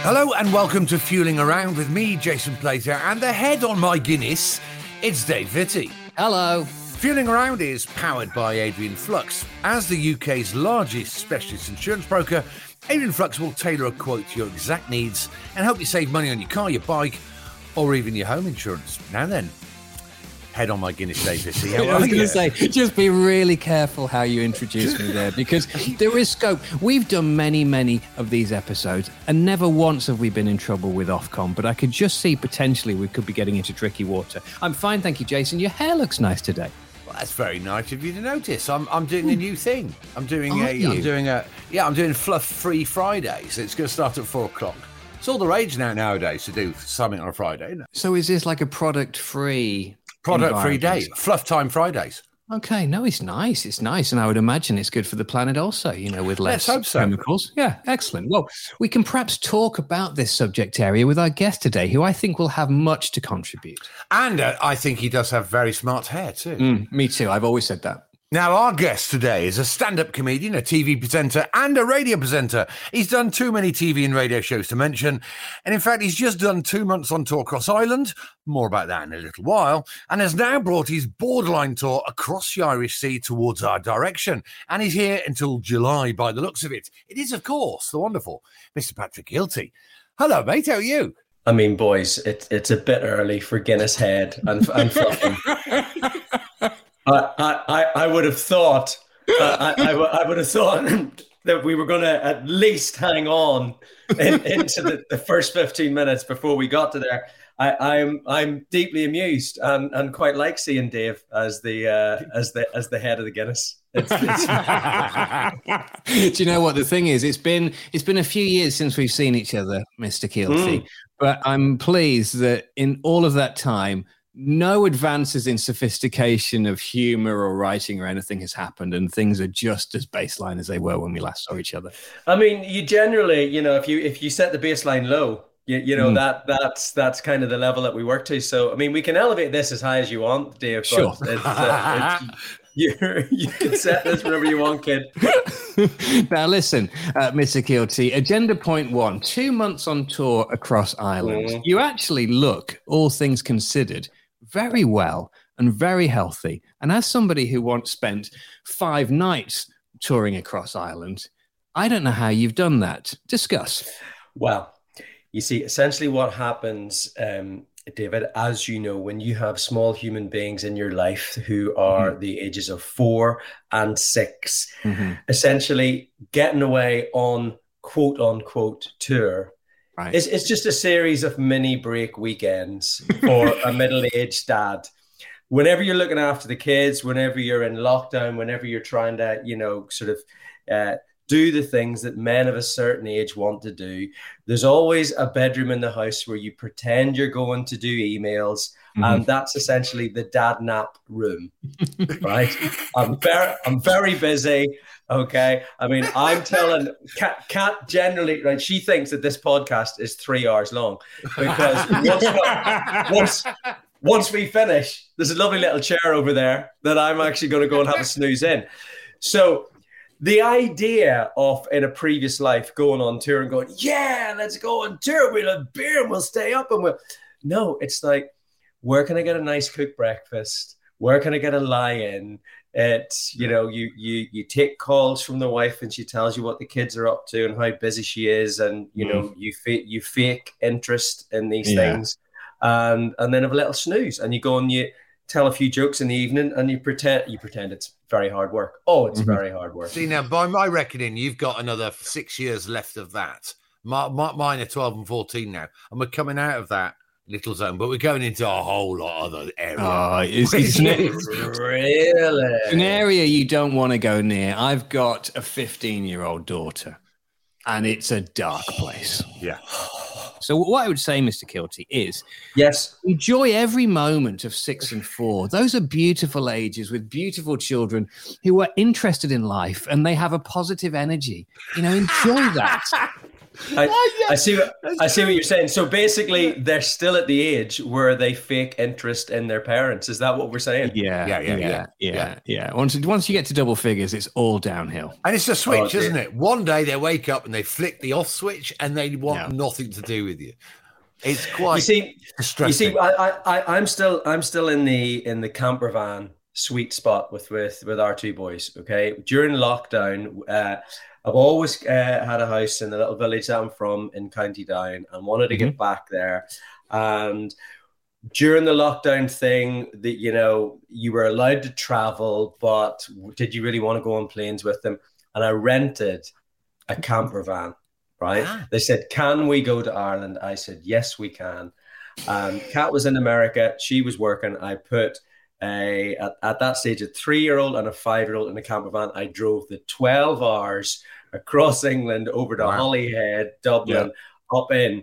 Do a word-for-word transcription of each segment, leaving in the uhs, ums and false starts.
Hello and welcome to Fueling Around with me, Jason Plater, and the head on my Guinness, it's Dave Vitti. Hello. Fueling Around is powered by Adrian Flux. As the U K's largest specialist insurance broker, Adrian Flux will tailor a quote to your exact needs and help you save money on your car, your bike, or even your home insurance. Now then, head on my Guinness, Dave Vitti. How I was are going you? to say, just be really careful how you introduce me there, because there is scope. We've done many, many of these episodes, and never once have we been in trouble with Ofcom, but I could just see potentially we could be getting into tricky water. I'm fine, thank you, Jason. Your hair looks nice today. Well, that's very nice of you to notice. I'm I'm doing a new thing. I'm doing Are a you? I'm doing a yeah, I'm doing Fluff Free Fridays. It's going to start at four o'clock. It's all the rage now nowadays to do something on a Friday, isn't it? So is this like a product-free Product free day, environment? Fluff Time Fridays. Okay, no, it's nice. It's nice. And I would imagine it's good for the planet also, you know, with less Let's hope so. chemicals. Yeah, excellent. Well, we can perhaps talk about this subject area with our guest today, who I think will have much to contribute. And uh, I think he does have very smart hair too. Mm, me too. I've always said that. Now, our guest today is a stand-up comedian, a T V presenter, and a radio presenter. He's done too many T V and radio shows to mention. And in fact, he's just done two months on tour across Ireland, more about that in a little while, and has now brought his borderline tour across the Irish Sea towards our direction. And he's here until July by the looks of it. It is, of course, the wonderful Mister Patrick Hilty. Hello, mate. How are you? I mean, boys, it, it's a bit early for Guinness Head and, and fluffing. I, I, I would have thought, uh, I, I, w- I would have thought that we were going to at least hang on in, into the, the first fifteen minutes before we got to there. I, I'm I'm deeply amused and, and quite like seeing Dave as the uh, as the as the head of the Guinness. It's, it's... Do you know what the thing is? It's been it's been a few years since we've seen each other, Mister Keelty. Mm. But I'm pleased that in all of that time, no advances in sophistication of humor or writing or anything has happened, and things are just as baseline as they were when we last saw each other. I mean, you generally, you know, if you if you set the baseline low, you, you know, mm. that that's that's kind of the level that we work to. So, I mean, we can elevate this as high as you want, Dave. Sure. But it's, uh, it's, you you can set this wherever you want, kid. Now, listen, uh, Mister Keelty, agenda point one, two months on tour across Ireland. Mm. You actually look, all things considered, very well and very healthy. And as somebody who once spent five nights touring across Ireland, I don't know how you've done that. Discuss. Well, you see, essentially what happens, um, David, as you know, when you have small human beings in your life who are mm-hmm. the ages of four and six, mm-hmm. essentially getting away on quote unquote tour. Right. It's, it's just a series of mini break weekends for a middle-aged dad. Whenever you're looking after the kids, whenever you're in lockdown, whenever you're trying to, you know, sort of uh, do the things that men of a certain age want to do, there's always a bedroom in the house where you pretend you're going to do emails, mm-hmm. and that's essentially the dad nap room, right? I'm very, I'm very busy. Okay. I mean, I'm telling Kat, Kat generally, right? She thinks that this podcast is three hours long because once, once, once we finish, there's a lovely little chair over there that I'm actually going to go and have a snooze in. So the idea of in a previous life going on tour and going, yeah, let's go on tour. We'll have beer and we'll stay up and we'll, no, it's like, where can I get a nice cooked breakfast? Where can I get a lie-in? It's, you know, you you you take calls from the wife and she tells you what the kids are up to and how busy she is, and you mm. know you fake you fake interest in these yeah. things, and and then have a little snooze, and you go and you tell a few jokes in the evening, and you pretend you pretend it's very hard work. Oh, it's mm-hmm. very hard work. See, now by my reckoning, you've got another six years left of that. My, my, mine are twelve and fourteen now, and we're coming out of that little zone, but we're going into a whole lot of other area. Oh, it's, it's, it's really an area you don't want to go near. I've got a fifteen-year-old daughter, and it's a dark place. Yeah. So what I would say, Mister Keelty, is yes, enjoy every moment of six and four. Those are beautiful ages with beautiful children who are interested in life and they have a positive energy. You know, enjoy that. I, I see what I see what you're saying. So basically, they're still at the age where they fake interest in their parents. Is that what we're saying? Yeah, Yeah, yeah, yeah, yeah, yeah. yeah. Yeah. yeah. Once once you get to double figures, it's all downhill. And it's a switch, Oh, isn't dear. it? One day they wake up and they flick the off switch and they want Yeah. nothing to do with you. It's quite You see, distressing. you see, I, I, I'm still, I'm still in the in the camper van sweet spot with with with our two boys. Okay, during lockdown, uh, I've always uh, had a house in the little village that I'm from in County Down, and wanted to Mm-hmm. get back there. And during the lockdown thing, that you know, you were allowed to travel, but did you really want to go on planes with them? And I rented a camper van. Right? Ah. They said, "Can we go to Ireland?" I said, "Yes, we can." Um, Kat was in America. She was working. I put a at, at that stage a three-year-old and a five-year-old in a camper van. I drove the twelve hours across England over to Wow. Holyhead, Dublin, up in.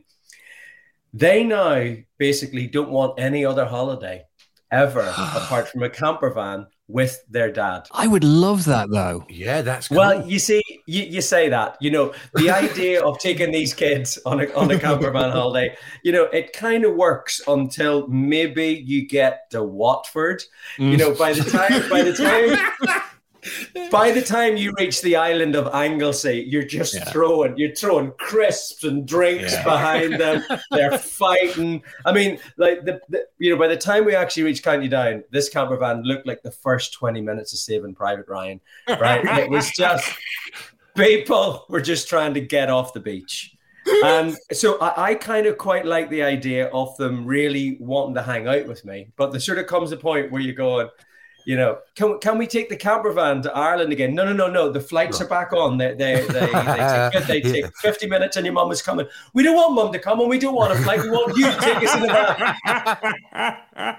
They now basically don't want any other holiday ever apart from a camper van with their dad. I would love that, though. Yeah, that's cool. Well, you see, you, you say that, you know, the idea of taking these kids on a, on a camper van holiday, you know, it kind of works until maybe you get to Watford. You know, by the time, by the time, by the time you reach the island of Anglesey, you're just Yeah. throwing, you're throwing crisps and drinks Yeah. behind them. They're fighting. I mean, like the, the, you know, by the time we actually reached County Down, this camper van looked like the first twenty minutes of Saving Private Ryan. Right? It was just people were just trying to get off the beach. And so I, I kind of quite like the idea of them really wanting to hang out with me. But there sort of comes a point where you're going, you know, can can we take the camper van to Ireland again? No, no, no, no. The flights are back on. They they they, they, take, they take fifty minutes, and your mum is coming. We don't want mum to come, and we don't want a flight. We want you to take us in the van.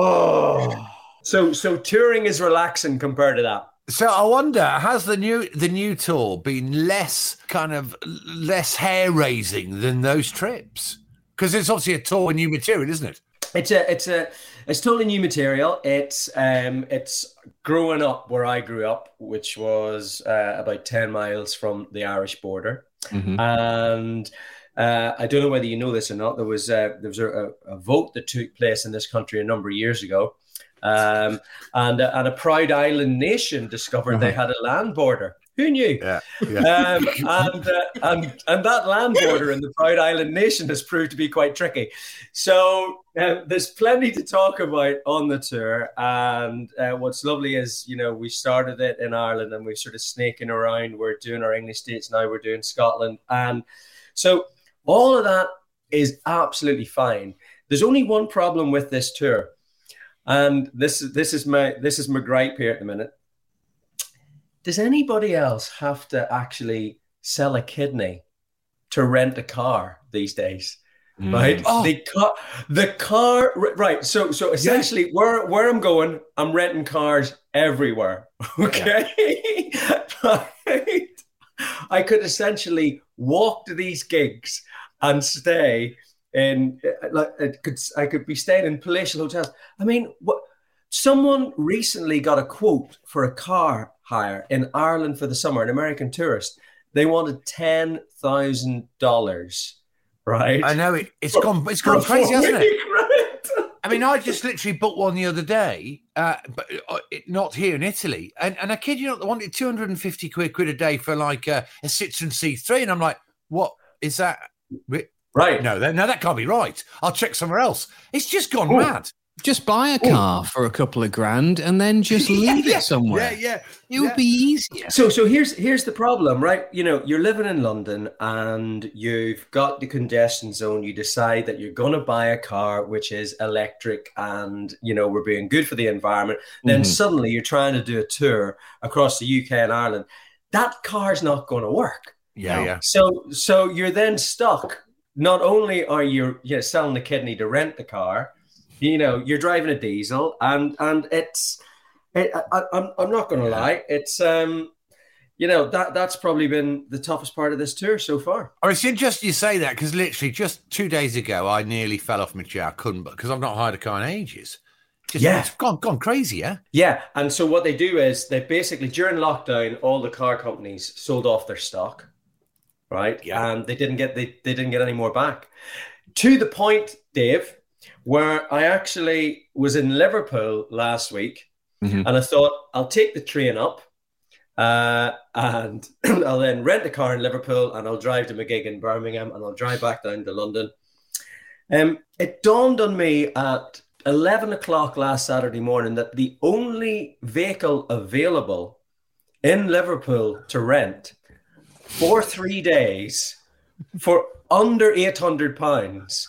Oh, so so touring is relaxing compared to that. So I wonder, has the new the new tour been less kind of less hair raising than those trips? Because it's obviously a tour with new material, isn't it? It's a it's a it's totally new material. It's um it's growing up where I grew up, which was uh, about ten miles from the Irish border, Mhm. and uh, I don't know whether you know this or not. There was a, there was a, a vote that took place in this country a number of years ago, um, and and a proud island nation discovered they had a land border. Who knew? Yeah. Um, and, uh, and and that land border in the Proud Island Nation has proved to be quite tricky. So uh, there's plenty to talk about on the tour. And uh, what's lovely is, you know, we started it in Ireland and we're sort of snaking around. We're doing our English states now. We're doing Scotland, and so all of that is absolutely fine. There's only one problem with this tour, and this is this is my this is my gripe here at the minute. Does anybody else have to actually sell a kidney to rent a car these days? Mm. Right? Oh. The car, the car, right. So, so essentially where, where I'm going, I'm renting cars everywhere. Okay. Right? I could essentially walk to these gigs and stay in, like, it could, I could be staying in palatial hotels. I mean, what? Someone recently got a quote for a car hire in Ireland for the summer, an American tourist. They wanted ten thousand dollars, right? I know it. It's gone. It's gone For crazy, a hasn't it? week, right? I mean, I just literally booked one the other day, uh, but uh, it- not here in Italy. And, and I kid you not, they wanted two hundred fifty quid, quid a day for like a, a Citroen C three. And I'm like, what is that? Right. No, that, no, that can't be right. I'll check somewhere else. It's just gone Oh. mad. Just buy a car for a couple of grand and then just leave yeah, it somewhere. Yeah, yeah. It would yeah. be easier. So, so here's here's the problem, right? You know, you're living in London and you've got the congestion zone. You decide that you're going to buy a car which is electric, and you know we're being good for the environment. Then Mhm. suddenly you're trying to do a tour across the U K and Ireland. That car's not going to work. Yeah, yeah. So, so you're then stuck. Not only are you you know, selling the kidney to rent the car, you know, you're driving a diesel, and and it's. It, I, I'm I'm not going to lie. It's um, you know that that's probably been the toughest part of this tour so far. Oh, it's interesting you say that because literally just two days ago, I nearly fell off my chair. I couldn't, because I've not hired a car in ages. Just, Yeah. It's gone, gone crazy, yeah? Yeah, and so what they do is they basically during lockdown, all the car companies sold off their stock, right? Yeah. And they didn't get they, they didn't get any more back. To the point, Dave, where I actually was in Liverpool last week, mm-hmm. and I thought I'll take the train up, uh, and I'll then rent a car in Liverpool, and I'll drive to my gig in Birmingham, and I'll drive back down to London. Um, it dawned on me at eleven o'clock last Saturday morning that the only vehicle available in Liverpool to rent for three days for under eight hundred pounds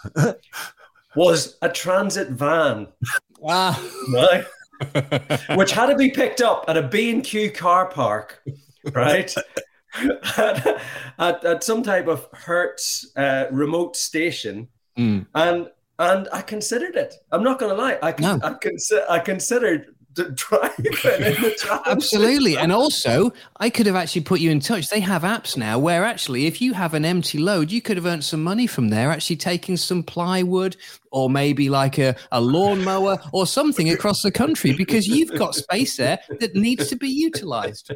was a transit van. Wow. Right? Which had to be picked up at a B and Q car park, right? at, at, at some type of Hertz uh, remote station. Mm. And and I considered it. I'm not going to lie. I, con- no. I, consi- I considered driving in the transit. Absolutely. And also, I could have actually put you in touch. They have apps now where actually, if you have an empty load, you could have earned some money from there, actually taking some plywood or maybe like a, a lawnmower or something across the country, because you've got space there that needs to be utilized.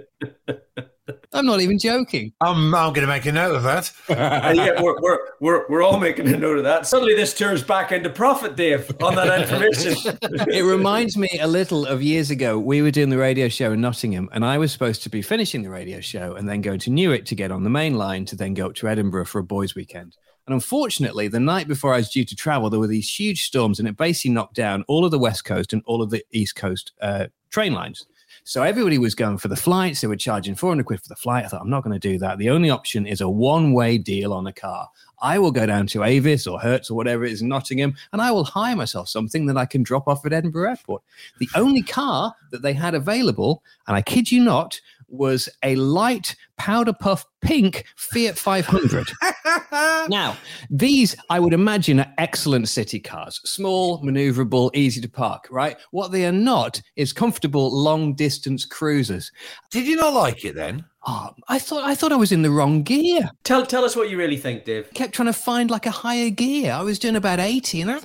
I'm not even joking. I'm, I'm going to make a note of that. uh, yeah, we're, we're, we're, we're all making a note of that. Suddenly this turns back into profit, Dave, on that information. It reminds me a little of years ago. We were doing the radio show in Nottingham, and I was supposed to be finishing the radio show and then going to Newark to get on the main line to then go up to Edinburgh for a boys' weekend. And unfortunately, the night before I was due to travel, there were these huge storms, and it basically knocked down all of the West Coast and all of the East Coast uh, train lines. So everybody was going for the flights. They were charging four hundred quid for the flight. I thought, I'm not going to do that. The only option is a one-way deal on a car. I will go down to Avis or Hertz or whatever it is in Nottingham, and I will hire myself something that I can drop off at Edinburgh Airport. The only car that they had available, and I kid you not, was a light powder puff pink Fiat five hundred. Now, these, I would imagine, are excellent city cars. Small, maneuverable, easy to park, right? What they are not is comfortable long-distance cruisers. Did you not like it then? Oh, I thought I thought I was in the wrong gear. Tell tell us what you really think, Dave. I kept trying to find like a higher gear. I was doing about eighty, and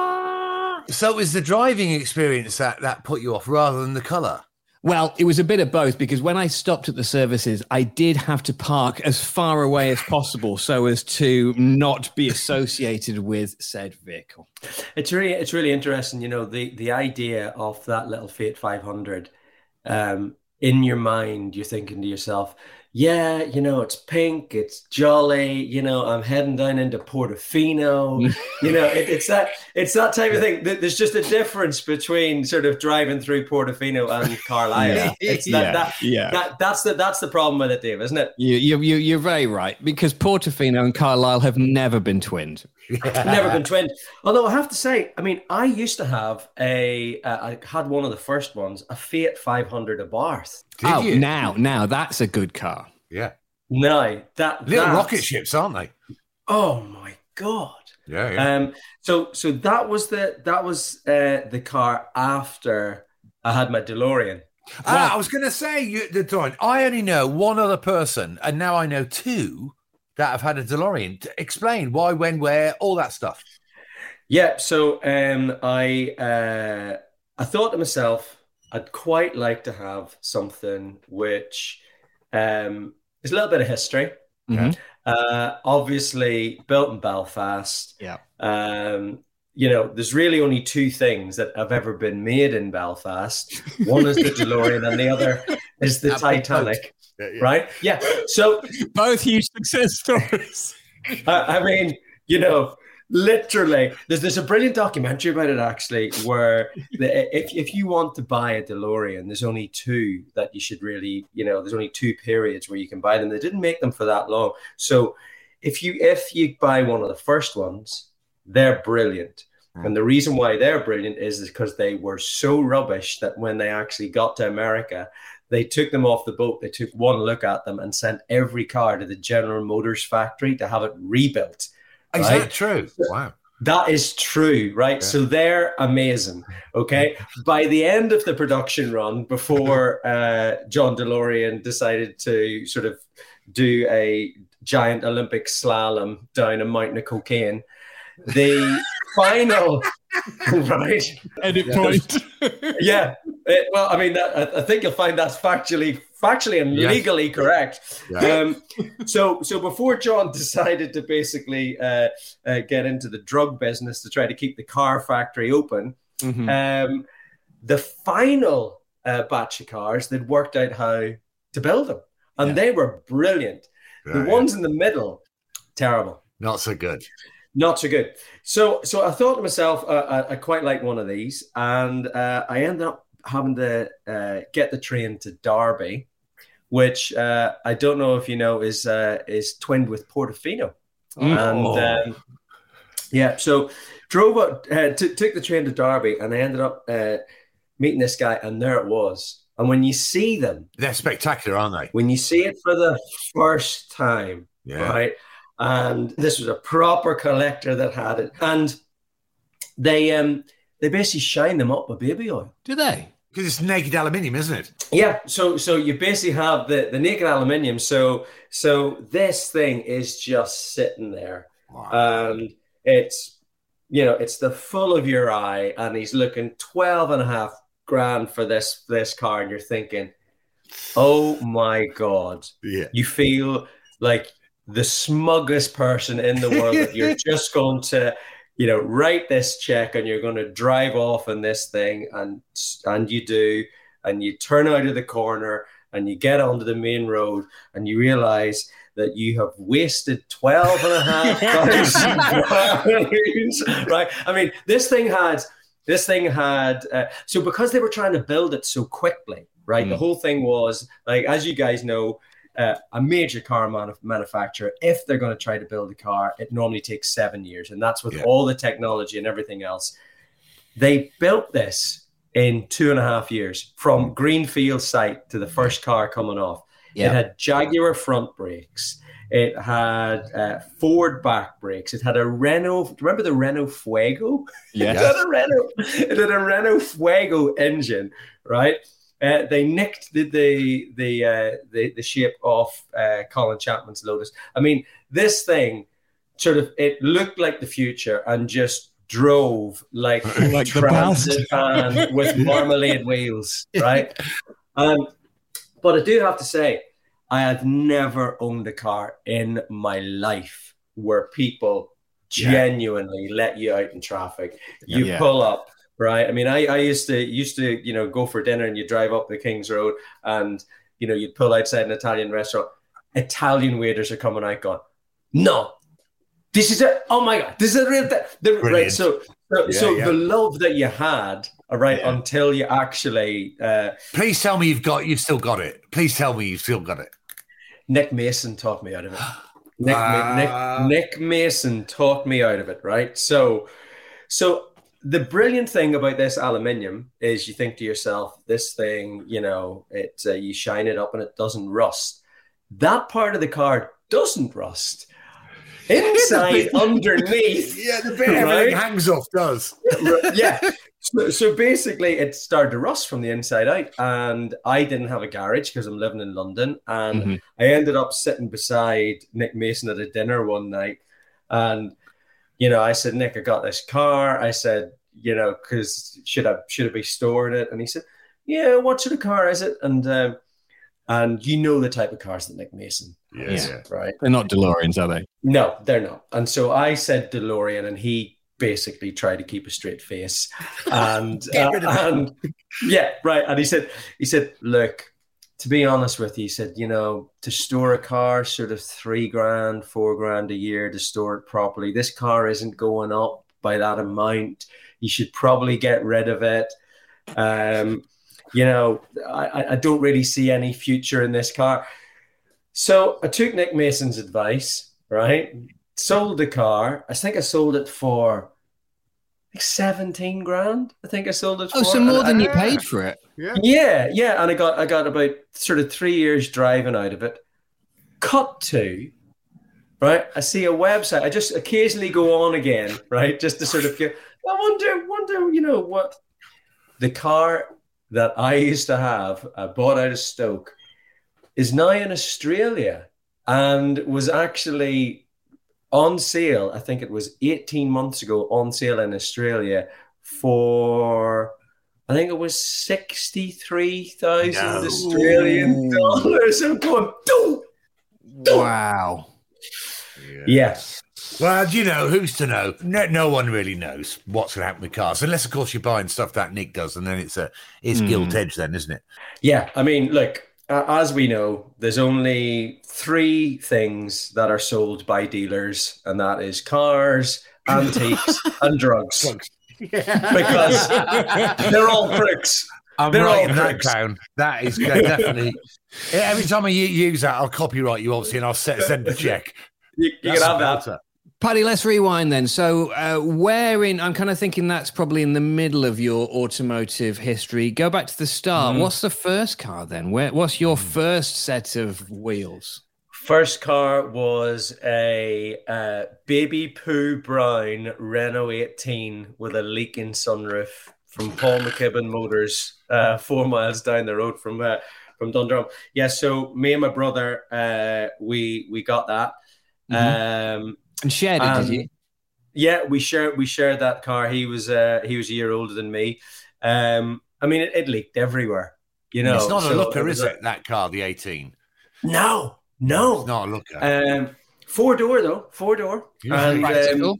I... So it was the driving experience that, that put you off rather than the colour? Well, it was a bit of both, because when I stopped at the services, I did have to park as far away as possible so as to not be associated with said vehicle. It's really, it's really interesting, you know, the, the idea of that little Fiat five hundred. Um, in your mind, you're thinking to yourself, yeah, you know, it's pink, it's jolly, you know, I'm heading down into Portofino, you know, it, it's that it's that type of thing. There's just a difference between sort of driving through Portofino and Carlisle. Yeah. It's that, yeah. that, yeah. that that's the that's the problem with it, Dave, isn't it? You, you, you, you're very right, because Portofino and Carlisle have never been twinned. Yeah. Never been twinned. Although I have to say, I mean, I used to have a, uh, I had one of the first ones, a Fiat five hundred Abarth. Did oh, you? now, now that's a good car. Yeah. No, that little that, rocket ships, aren't they? Oh my God. Yeah. yeah. Um. So, so that was the that was uh, the car after I had my DeLorean. Ah, well, I was going to say, you, the DeLorean. I only know one other person, and now I know two that have had a DeLorean. Explain why, when, where, all that stuff. Yeah. So, um, I uh, I thought to myself, I'd quite like to have something which um, is a little bit of history. Mm-hmm. Uh, obviously, built in Belfast. Yeah. Um, you know, there's really only two things that have ever been made in Belfast. One is the DeLorean, and the other is the Titanic. Yeah, yeah. Right? Yeah. So both huge success stories. I, I mean, you know, literally, there's there's a brilliant documentary about it actually, where the, if if you want to buy a DeLorean, there's only two that you should really, you know, there's only two periods where you can buy them. They didn't make them for that long, so if you if you buy one of the first ones, they're brilliant. And the reason why they're brilliant is because they were so rubbish that when they actually got to America, they took them off the boat. They took one look at them and sent every car to the General Motors factory to have it rebuilt. Is right? that true? Wow. That is true, right? Yeah. So they're amazing, okay? By the end of the production run, before uh, John DeLorean decided to sort of do a giant Olympic slalom down a mountain of cocaine, the final, right? Edit point. Yeah. It, well, I mean, that, I think you'll find that's factually factually and Yes. legally correct. Yeah. Um, so, so before John decided to basically uh, uh, get into the drug business to try to keep the car factory open, Mhm. um, the final uh, batch of cars, they'd worked out how to build them, and Yeah. they were brilliant. The Right. ones in the middle, terrible. Not so good. Not so good. So, so I thought to myself, uh, I, I quite like one of these, and uh, I ended up having to uh, get the train to Derby, which uh, I don't know if you know is uh, is twinned with Portofino, Mm. and um, yeah, so drove up, uh, t- took the train to Derby, and I ended up uh, meeting this guy, and there it was. And when you see them, They're spectacular, aren't they? when you see it for the first time, Yeah. right? And this was a proper collector that had it, and they um they basically shine them up with baby oil. Do they? Because it's naked aluminium, isn't it? Yeah, so so you basically have the the naked aluminium. So so this thing is just sitting there, Wow. and it's you know it's the full of your eye, and he's looking twelve and a half grand for this this car, and you're thinking, oh my god, yeah. you feel like the smuggest person in the world that you're just going to, you know, write this check and you're going to drive off in this thing, and and you do, and you turn out of the corner and you get onto the main road and you realize that you have wasted twelve and a half thousand pounds, right? I mean, this thing had, this thing had, uh, so because they were trying to build it so quickly, right? Mm. The whole thing was, like, as you guys know, Uh, a major car manuf- manufacturer, if they're going to try to build a car, it normally takes seven years. And that's with Yeah. all the technology and everything else. They built this in two and a half years from greenfield site to the first car coming off. Yeah. It had Jaguar front brakes. It had uh, Ford back brakes. It had a Renault. Remember the Renault Fuego? Yes. It had a Renault. It had a Renault Fuego engine, right? Uh, they nicked the the the, uh, the the shape off uh, Colin Chapman's Lotus. I mean, this thing sort of, it looked like the future and just drove like, Like the transit van with marmalade wheels, right? Um, but I do have to say, I have never owned a car in my life where people Yeah. genuinely let you out in traffic. You Yeah. pull up. Right. I mean, I, I used to used to, you know, go for dinner and you drive up the King's Road and, you know, you'd pull outside an Italian restaurant. Italian waiters are coming out going, no, this is a, oh my God, this is a real thing. The- Right. So, so, Yeah, so yeah. the love that you had, all right, Yeah. until you actually, uh, Please tell me you've got, you've still got it. Please tell me you've still got it. Nick Mason talked me out of it. Nick, Ma- Ah. Nick, Nick Mason talked me out of it. Right. So, so, the brilliant thing about this aluminium is you think to yourself, this thing, you know, it uh, you shine it up and it doesn't rust. That part of the car doesn't rust. Inside, underneath, Yeah, the bit Right? everything hangs off does. yeah. So, so basically, it started to rust from the inside out, and I didn't have a garage because I'm living in London, and Mhm. I ended up sitting beside Nick Mason at a dinner one night, and you know, I said, Nick, I got this car. I said, you know, because should I should I be storing it? And he said, yeah, what sort of car is it? And um, and you know the type of cars that Nick Mason has, Yeah. right? They're not DeLoreans, are they? No, they're not. And so I said DeLorean, and he basically tried to keep a straight face. And, Get uh, rid of it. and yeah, right. And he said, he said, look, to be honest with you, he said, you know, to store a car, sort of three grand, four grand a year to store it properly. This car isn't going up by that amount. You should probably get rid of it. Um, you know, I, I don't really see any future in this car. So I took Nick Mason's advice, right? Sold the car. I think I sold it for like seventeen grand. I think I sold it for. Oh, so more And than I- you paid for it. Yeah. yeah, yeah, and I got I got about sort of three years driving out of it. Cut to, right? I see a website. I just occasionally go on again, right, just to sort of get. I wonder, wonder, you know what? The car that I used to have, I bought out of Stoke, is now in Australia and was actually on sale. I think it was eighteen months ago on sale in Australia for I think it was sixty-three thousand no. Australian dollars. I'm going, doo, doo. Wow. Yes. Well, you know, who's to know? No, no one really knows what's going to happen with cars, unless, of course, you're buying stuff that Nick does, and then it's a it's mm. gilt edge, then, isn't it? Yeah, I mean, look, uh, as we know, there's only three things that are sold by dealers, and that is cars, antiques, and drugs. drugs. Yeah. Because they're all crooks. I'm they're writing that down. That is definitely. Every time I use that, I'll copyright you, obviously, and I'll set, send the check. You, you can have that. Better. Paddy, let's rewind then. So uh, where in, I'm kind of thinking that's probably in the middle of your automotive history. Go back to the start. Mm. What's the first car then? Where, what's your first set of wheels? First car was a uh, baby poo brown Renault eighteen with a leaking sunroof from Paul McKibben Motors, uh, four miles down the road from uh, from Dundrum. Yeah, so me and my brother, uh, we we got that. Mm-hmm. Um, and shared it, and, did you? Yeah, we shared we shared that car. He was uh, he was a year older than me. Um, I mean, it, it leaked everywhere. You know, it's not so a looker, it is it? That car, the eighteen. No, no, it's not a looker. Um, four door though, four door, and um,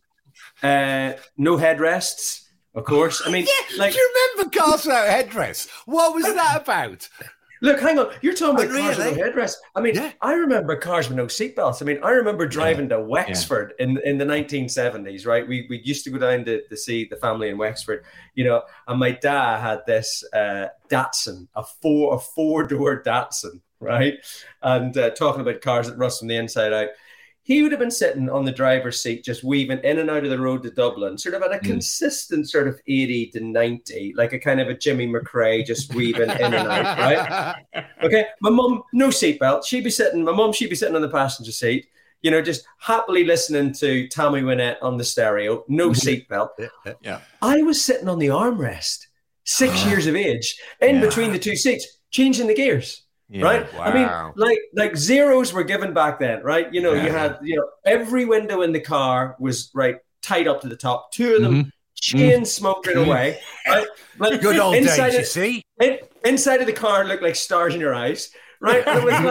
uh, no headrests. Of course, I mean, yeah, like, do you remember cars without headrests? What was that about? Look, hang on. You're talking about oh, cars really? with no headrests. I mean, yeah. I remember cars with no seatbelts. I mean, I remember driving yeah. to Wexford yeah. in, in the nineteen seventies, right? We we used to go down to, to see the family in Wexford, you know, and my dad had this uh, Datsun, a four a four-door Datsun, right? And uh, talking about cars that rust from the inside out. He would have been sitting on the driver's seat, just weaving in and out of the road to Dublin, sort of at a mm. consistent sort of eighty to ninety, like a kind of a Jimmy McRae, just weaving in and out, right? Okay, my mum, no seatbelt. She'd be sitting, my mum, she'd be sitting on the passenger seat, you know, just happily listening to Tammy Wynette on the stereo, no seatbelt. Yeah, yeah. I was sitting on the armrest, six years of age, in yeah. between the two seats, changing the gears. Yeah, right. Wow. I mean, like, like zeros were given back then, right? You know, yeah. you had, you know, every window in the car was right tied up to the top. Two of them mm-hmm. chain mm-hmm. smoking away. Right? Like, good old days, of, you see. In, inside of the car looked like stars in your eyes, right? And it was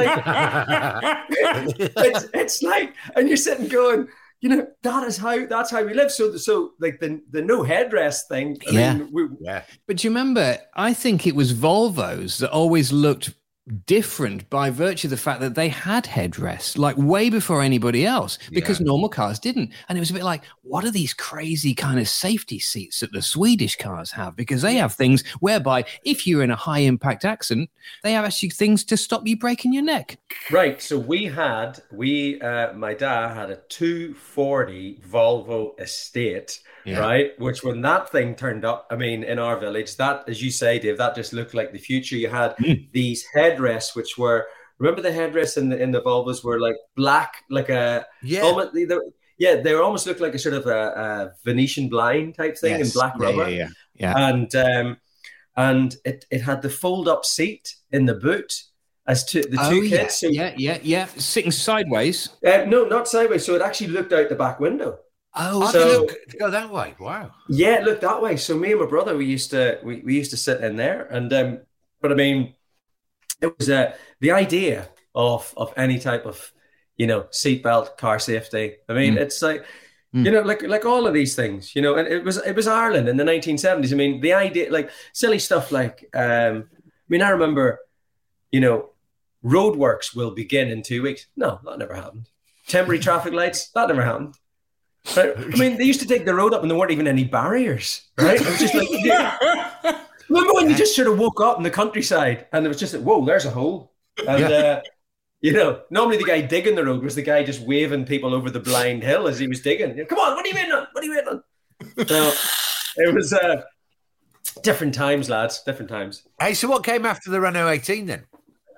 like, it's, it's like, and you're sitting going, you know, that is how that's how we live. So, so like the the no headrest thing. I yeah. mean, we, yeah. But do you remember? I think it was Volvos that always looked different by virtue of the fact that they had headrests, like way before anybody else, because yeah. normal cars didn't. And it was a bit like, what are these crazy kind of safety seats that the Swedish cars have? Because they have things whereby if you're in a high impact accident, they have actually things to stop you breaking your neck. Right. So we had, we, uh, my dad had a two forty Volvo Estate. Yeah. Right, which when that thing turned up, I mean, in our village, that, as you say, Dave, that just looked like the future. You had mm. these headrests, which were, remember the headrests in the in the Volvos were like black, like a yeah, almost, they, yeah, they were almost looked like a sort of a, a Venetian blind type thing yes. in black rubber, yeah, yeah, yeah. yeah. and um, and it it had the fold up seat in the boot. As to the oh, two yeah. kids, so, yeah, yeah, yeah, sitting sideways. Uh, no, not sideways. So it actually looked out the back window. Oh, so, look, go that way. Wow. Yeah, it looked that way. So me and my brother, we used to we, we used to sit in there, and um, but I mean, it was uh, the idea of of any type of, you know, seatbelt, car safety. I mean, mm. it's like, mm. you know, like like all of these things, you know, and it was it was Ireland in the nineteen seventies. I mean, the idea, like silly stuff, like um, I mean, I remember, you know, roadworks will begin in two weeks. No, that never happened. Temporary traffic lights, that never happened. Right? I mean, they used to take the road up and there weren't even any barriers, right? It was just like, yeah. Remember when you just sort of woke up in the countryside and it was just like, whoa, there's a hole. And, uh, you know, normally the guy digging the road was the guy just waving people over the blind hill as he was digging. You know, come on, what are you waiting on? What are you waiting on? So it was uh, different times, lads, different times. Hey, so what came after the Renault eighteen then?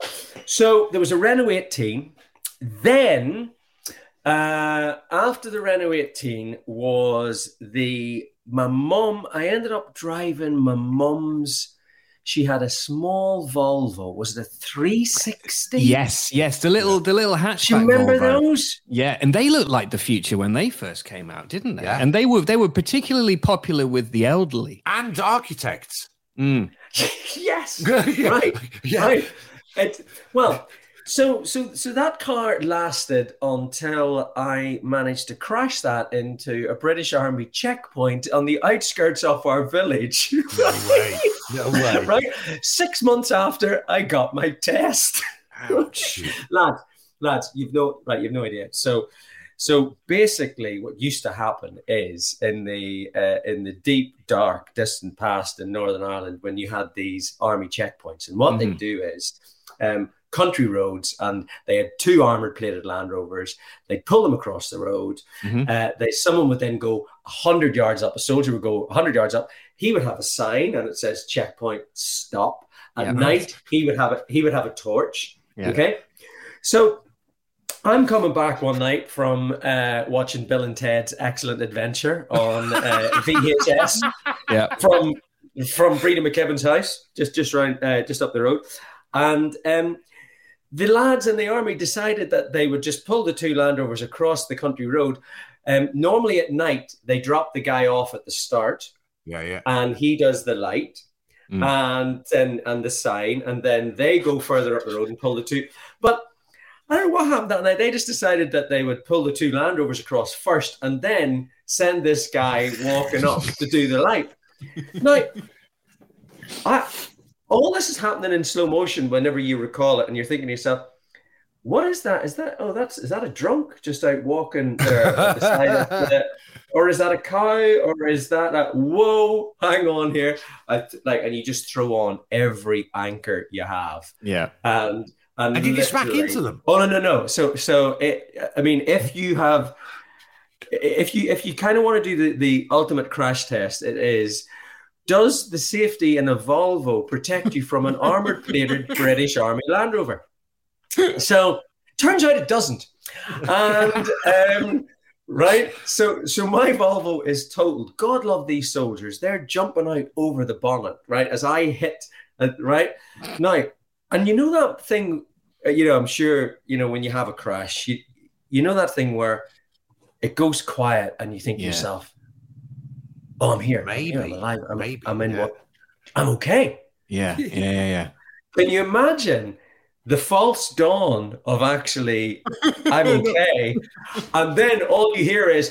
So there was a Renault eighteen. Then... Uh, after the Renault eighteen was the, my mum, I ended up driving my mum's, she had a small Volvo. Was it a three sixty? Yes, yes, the little the little hatchback. Do you remember Volvo. those? Yeah, and they looked like the future when they first came out, didn't they? Yeah. And they were they were particularly popular with the elderly. And architects. Mm. Yes, right, Yeah. right. It, well, so so so that car lasted until I managed to crash that into a British Army checkpoint on the outskirts of our village. No way. No way. Right, six months after I got my test. Ouch. lads, lads, you've no right, you've no idea. So, so basically, what used to happen is in the uh, in the deep, dark, distant past in Northern Ireland, when you had these army checkpoints, and what Mm-hmm. they do is um, country roads, and they had two armored plated Land Rovers. They'd pull them across the road. Mm-hmm. Uh, they someone would then go a hundred yards up. A soldier would go a hundred yards up. He would have a sign, and it says checkpoint stop. At Yeah. night, he would have a he would have a torch. Yeah. Okay, so I'm coming back one night from uh, watching Bill and Ted's Excellent Adventure on uh, V H S Yeah. from from Breda McKibben's house, just just round uh, just up the road, and um, the lads in the army decided that they would just pull the two Land Rovers across the country road. Um, normally at night they drop the guy off at the start, Yeah, yeah. and he does the light. Mm. And then and the sign, and then they go further up the road and pull the two. But I don't know what happened that night. They just decided that they would pull the two Land Rovers across first, and then send this guy walking up to do the light. Now, I, all this is happening in slow motion whenever you recall it, and you're thinking to yourself, "What is that? Is that oh, that's is that a drunk just out walking there at the side of the?" Or is that a cow? Or is that a whoa? Hang on here, I th- like, and you just throw on every anchor you have, Yeah. and and, And did you smack literally- into them? Oh no, no, no. So so it, I mean, if you have, if you if you kind of want to do the the ultimate crash test, it is. Does the safety in a Volvo protect you from an armored plated British Army Land Rover? So turns out it doesn't, and. Um, Right, so so my Volvo is totaled. God love these soldiers; they're jumping out over the bonnet, right? As I hit, uh, right now, and you know that thing, uh, you know, I'm sure you know when you have a crash, you you know that thing where it goes quiet, and you think to Yeah. yourself, "Oh, I'm here, Maybe, Yeah, I'm alive, I'm, maybe, I'm in yeah. what, I'm okay." Yeah. Yeah. Yeah. Yeah. Can you imagine the false dawn of actually, I'm okay, and then all you hear is,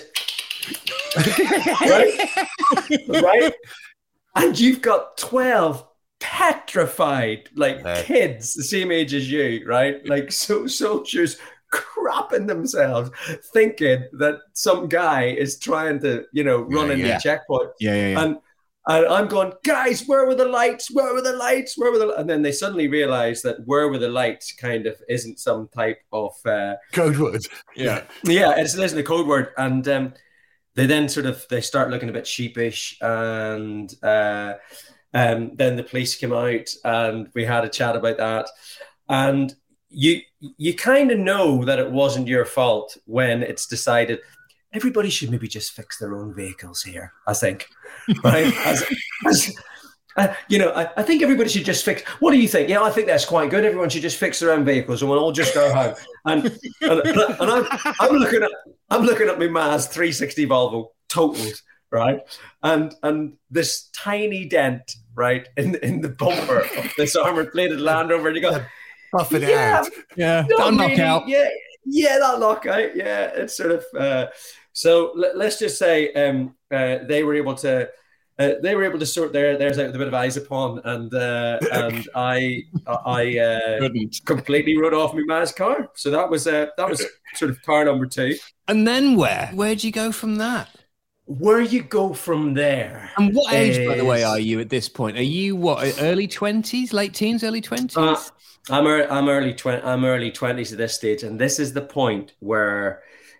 right? Right? And you've got twelve petrified, like Yeah. kids the same age as you, right? Like so soldiers crapping themselves, thinking that some guy is trying to, you know, run Yeah, into yeah. a checkpoint. Yeah. Yeah. Yeah. And and I'm going, guys, where were the lights? Where were the lights? Where were the? And then they suddenly realize that where were the lights kind of isn't some type of uh, Code word. Yeah. yeah, it's isn't a code word. And um, they then sort of they start looking a bit sheepish, and uh, um, then the police came out, and we had a chat about that, and you you kind of know that it wasn't your fault when it's decided. Everybody should maybe just fix their own vehicles here, I think. Right? As, as, uh, you know, I, I think everybody should just fix. What do you think? Yeah, I think that's quite good. Everyone should just fix their own vehicles, and we'll all just go home. And and, and I'm, I'm looking at I'm looking at my Maz three sixty Volvo totaled, right? And and this tiny dent, right, in in the bumper of this armored plated Land Rover. And you go, Buff it yeah, out. Yeah. not Don't knock really. out. Yeah, yeah, that lockout. Yeah, it's sort of. Uh, so let, let's just say um, uh, they were able to. Uh, they were able to sort their theirs out with a bit of eyes upon, and uh, and I I uh, Couldn't. completely wrote off my Maz car. So that was uh, that was sort of car number two. And then where? Where'd you go from that? Where you go from there? And what age, by the way, is- are you at this point? Are you what? Early twenties, late teens, early twenties? Uh, I'm ear- I'm early twenty I'm early twenties at this stage, and this is the point where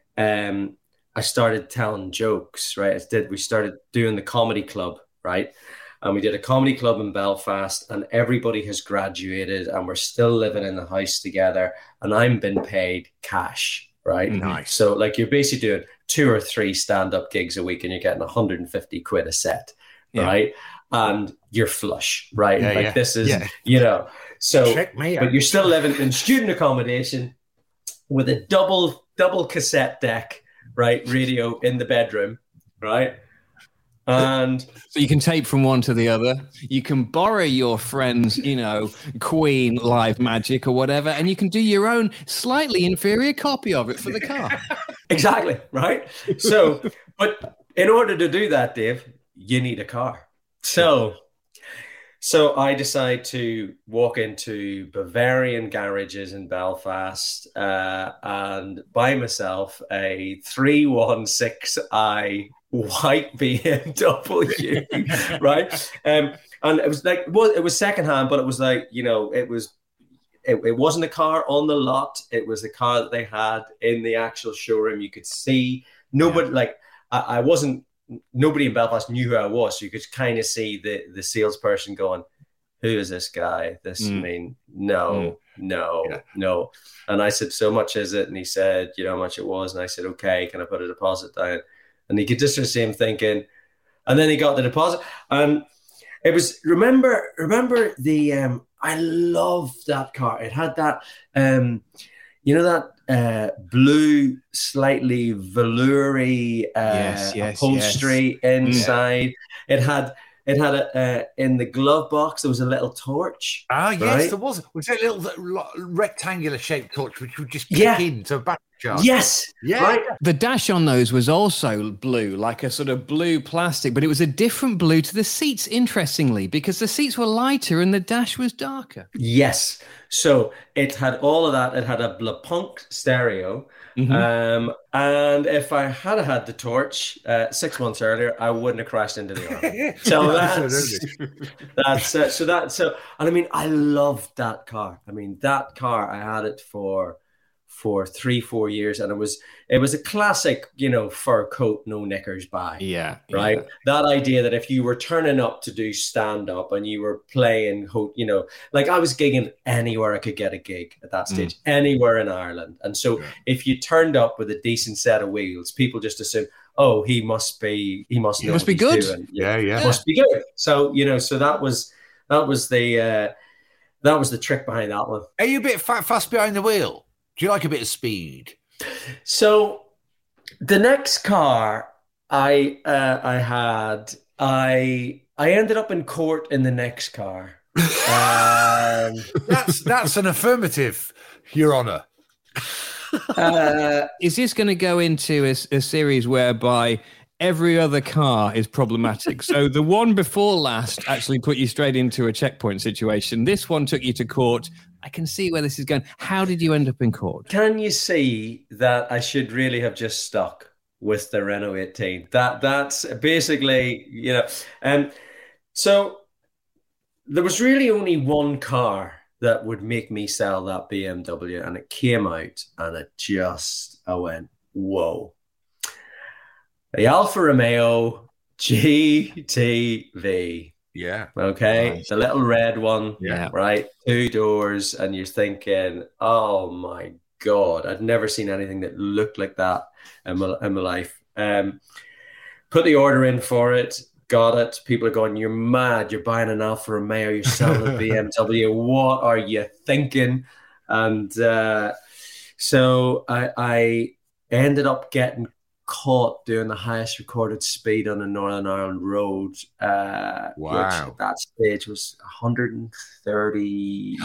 um I started telling jokes. Right, I did. We started doing the comedy club, right, and we did a comedy club in Belfast, and everybody has graduated, and we're still living in the house together, and I'm been paid cash, right? Nice. So like you're basically doing two or three stand-up gigs a week, and you're getting one hundred fifty quid a set, Yeah. right? And you're flush, right? Yeah, like yeah. this is, Yeah. you know. So, Check me but out. you're still living in student accommodation with a double double cassette deck, right? Radio in the bedroom, right? And so you can tape from one to the other. You can borrow your friend's, you know, Queen Live Magic or whatever, and you can do your own slightly inferior copy of it for the car. Exactly, right? So, but in order to do that, Dave, you need a car. So, so I decide to walk into Bavarian garages in Belfast uh, and buy myself a three one six i white B M W, right? Um, and it was like, well, it was secondhand, but it was like, you know, it was, it, it wasn't a car on the lot. It was a car that they had in the actual showroom. You could see nobody, yeah. like, I, I wasn't, nobody in Belfast knew who I was. So you could kind of see the, the salesperson going, who is this guy? This, mm. I mean, no, mm. no, yeah. no. And I said, so much is it? And he said, you know how much it was? And I said, okay, can I put a deposit down? And he could just see him thinking, and then he got the deposit. And it was, remember, remember the, um, I loved that car. It had that, um, you know, that uh, blue, slightly velour-y uh, yes, yes, upholstery yes. inside. Mm. It had, it had a, uh, in the glove box, there was a little torch. Ah, yes, right? There was. Was it a little rectangular shaped torch which would just kick yeah. into a battery charge? Yes. Yeah. Right. The dash on those was also blue, like a sort of blue plastic, but it was a different blue to the seats, interestingly, because the seats were lighter and the dash was darker. Yes. So it had all of that. It had a Blapunk stereo. Mm-hmm. Um, and if I had had the torch uh, six months earlier, I wouldn't have crashed into the arm. So that's, that's uh, so that so and I mean I loved that car. I mean that car I had it for for three four years, and it was it was a classic, you know, fur coat, no knickers buy. Yeah, right. Yeah. That idea that if you were turning up to do stand up and you were playing, you know, like I was gigging anywhere I could get a gig at that stage, mm. anywhere in Ireland, and so yeah. if you turned up with a decent set of wheels, people just assume, oh, he must be, he must, know he must what be he's good. Doing. Yeah, yeah, must be good. So you know, so that was that was the uh, that was the trick behind that one. Are you a bit fat, fast behind the wheel? Do you like a bit of speed? So the next car I uh, I had, I I ended up in court in the next car. Um, that's that's an affirmative, Your Honour. Uh, is this going to go into a, a series whereby every other car is problematic? So the one before last actually put you straight into a checkpoint situation. This one took you to court. I can see where this is going. How did you end up in court? Can you see that I should really have just stuck with the Renault eighteen? That that's basically, you know. Um, so there was really only one car that would make me sell that B M W, and it came out, and it just, I went, whoa. The Alfa Romeo G T V. Yeah. Okay. Nice. The little red one. Yeah. Right. Two doors. And you're thinking, oh my God, I'd never seen anything that looked like that in my, in my life. Um, put the order in for it. Got it. People are going, you're mad. You're buying an Alfa Romeo. You're selling a B M W. What are you thinking? And uh, so I, I ended up getting caught doing the highest recorded speed on a Northern Ireland road. Uh, wow. Which at that stage was one thirty-two,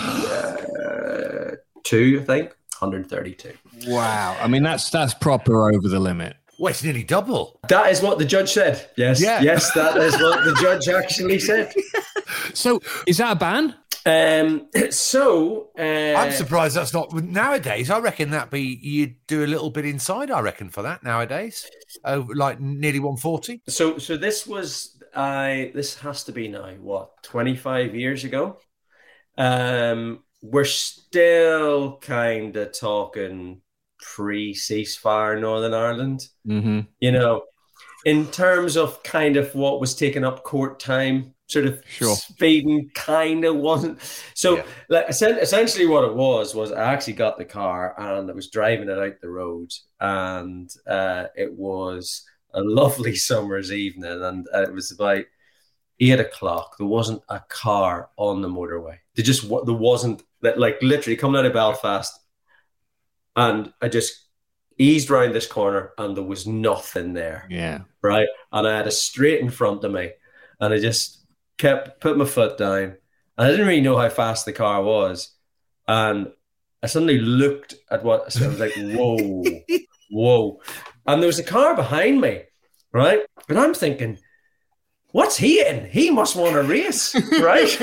I think. one thirty-two. Wow. I mean, that's that's proper over the limit. Well, it's nearly double. That is what the judge said. Yes. Yeah. Yes, that is what the judge actually said. So is that a ban? Um, so uh, I'm surprised that's not nowadays. I reckon that be you'd do a little bit inside. I reckon for that nowadays, oh, like nearly one forty. So, so this was I. This has to be now what twenty-five years ago. Um, we're still kind of talking pre-ceasefire Northern Ireland. Mm-hmm. You know, in terms of kind of what was taking up court time. Sort of sure. Speeding kind of wasn't. So yeah. like, essentially what it was, was I actually got the car and I was driving it out the road, and uh, it was a lovely summer's evening, and uh, it was about eight o'clock. There wasn't a car on the motorway. There just, there wasn't, that like literally coming out of Belfast, and I just eased round this corner, and there was nothing there. Yeah. Right. And I had a straight in front of me, and I just kept put my foot down. And I didn't really know how fast the car was. And I suddenly looked at what, so I was like, whoa, whoa. And there was a car behind me, right? And I'm thinking, what's he in? He must want to race, right?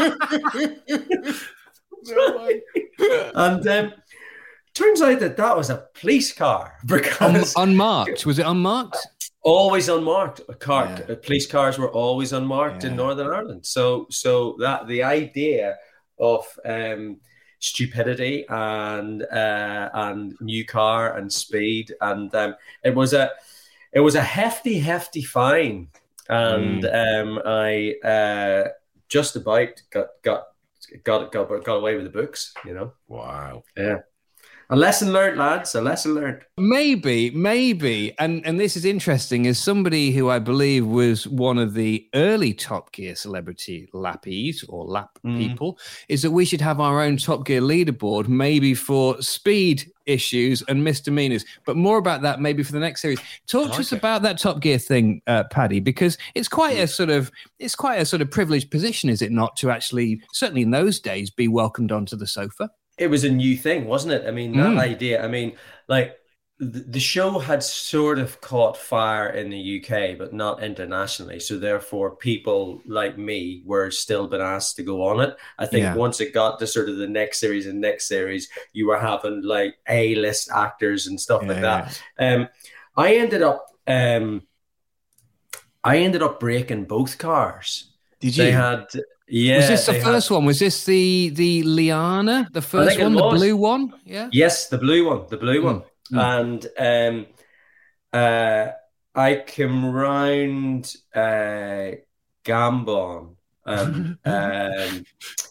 And um, turns out that that was a police car. Because Un- unmarked. Was it unmarked? Always unmarked. A car, Yeah. police cars were always unmarked Yeah. in Northern Ireland. So, so that the idea of um, stupidity and uh, and new car and speed, and um, it was a it was a hefty, hefty fine, and mm. um, I uh, just about got got got got got away with the books. You know. Wow. Yeah. A lesson learned, lads. A lesson learned. Maybe, maybe, and and this is interesting. As somebody who I believe was one of the early Top Gear celebrity lappies or lap mm. people, is that we should have our own Top Gear leaderboard, maybe for speed issues and misdemeanors. But more about that maybe for the next series. Talk like to us it. about that Top Gear thing, uh, Paddy, because it's quite mm. a sort of it's quite a sort of privileged position, is it not, to actually, certainly in those days, be welcomed onto the sofa? It was a new thing, wasn't it? I mean, that mm. idea, I mean, like the, the show had sort of caught fire in the U K, but not internationally. So therefore, people like me were still been asked to go on it. I think yeah. once it got to sort of the next series and next series, you were having like A-list actors and stuff yeah, like that. Yeah. Um, I ended up, um, I ended up breaking both cars. Did you? They had... Yeah, was this the first had... one? Was this the the Liana, the first one, the blue one? Yeah. Yes, the blue one, the blue mm. one. Mm. And um, uh, I came round uh, Gambon. Um, um,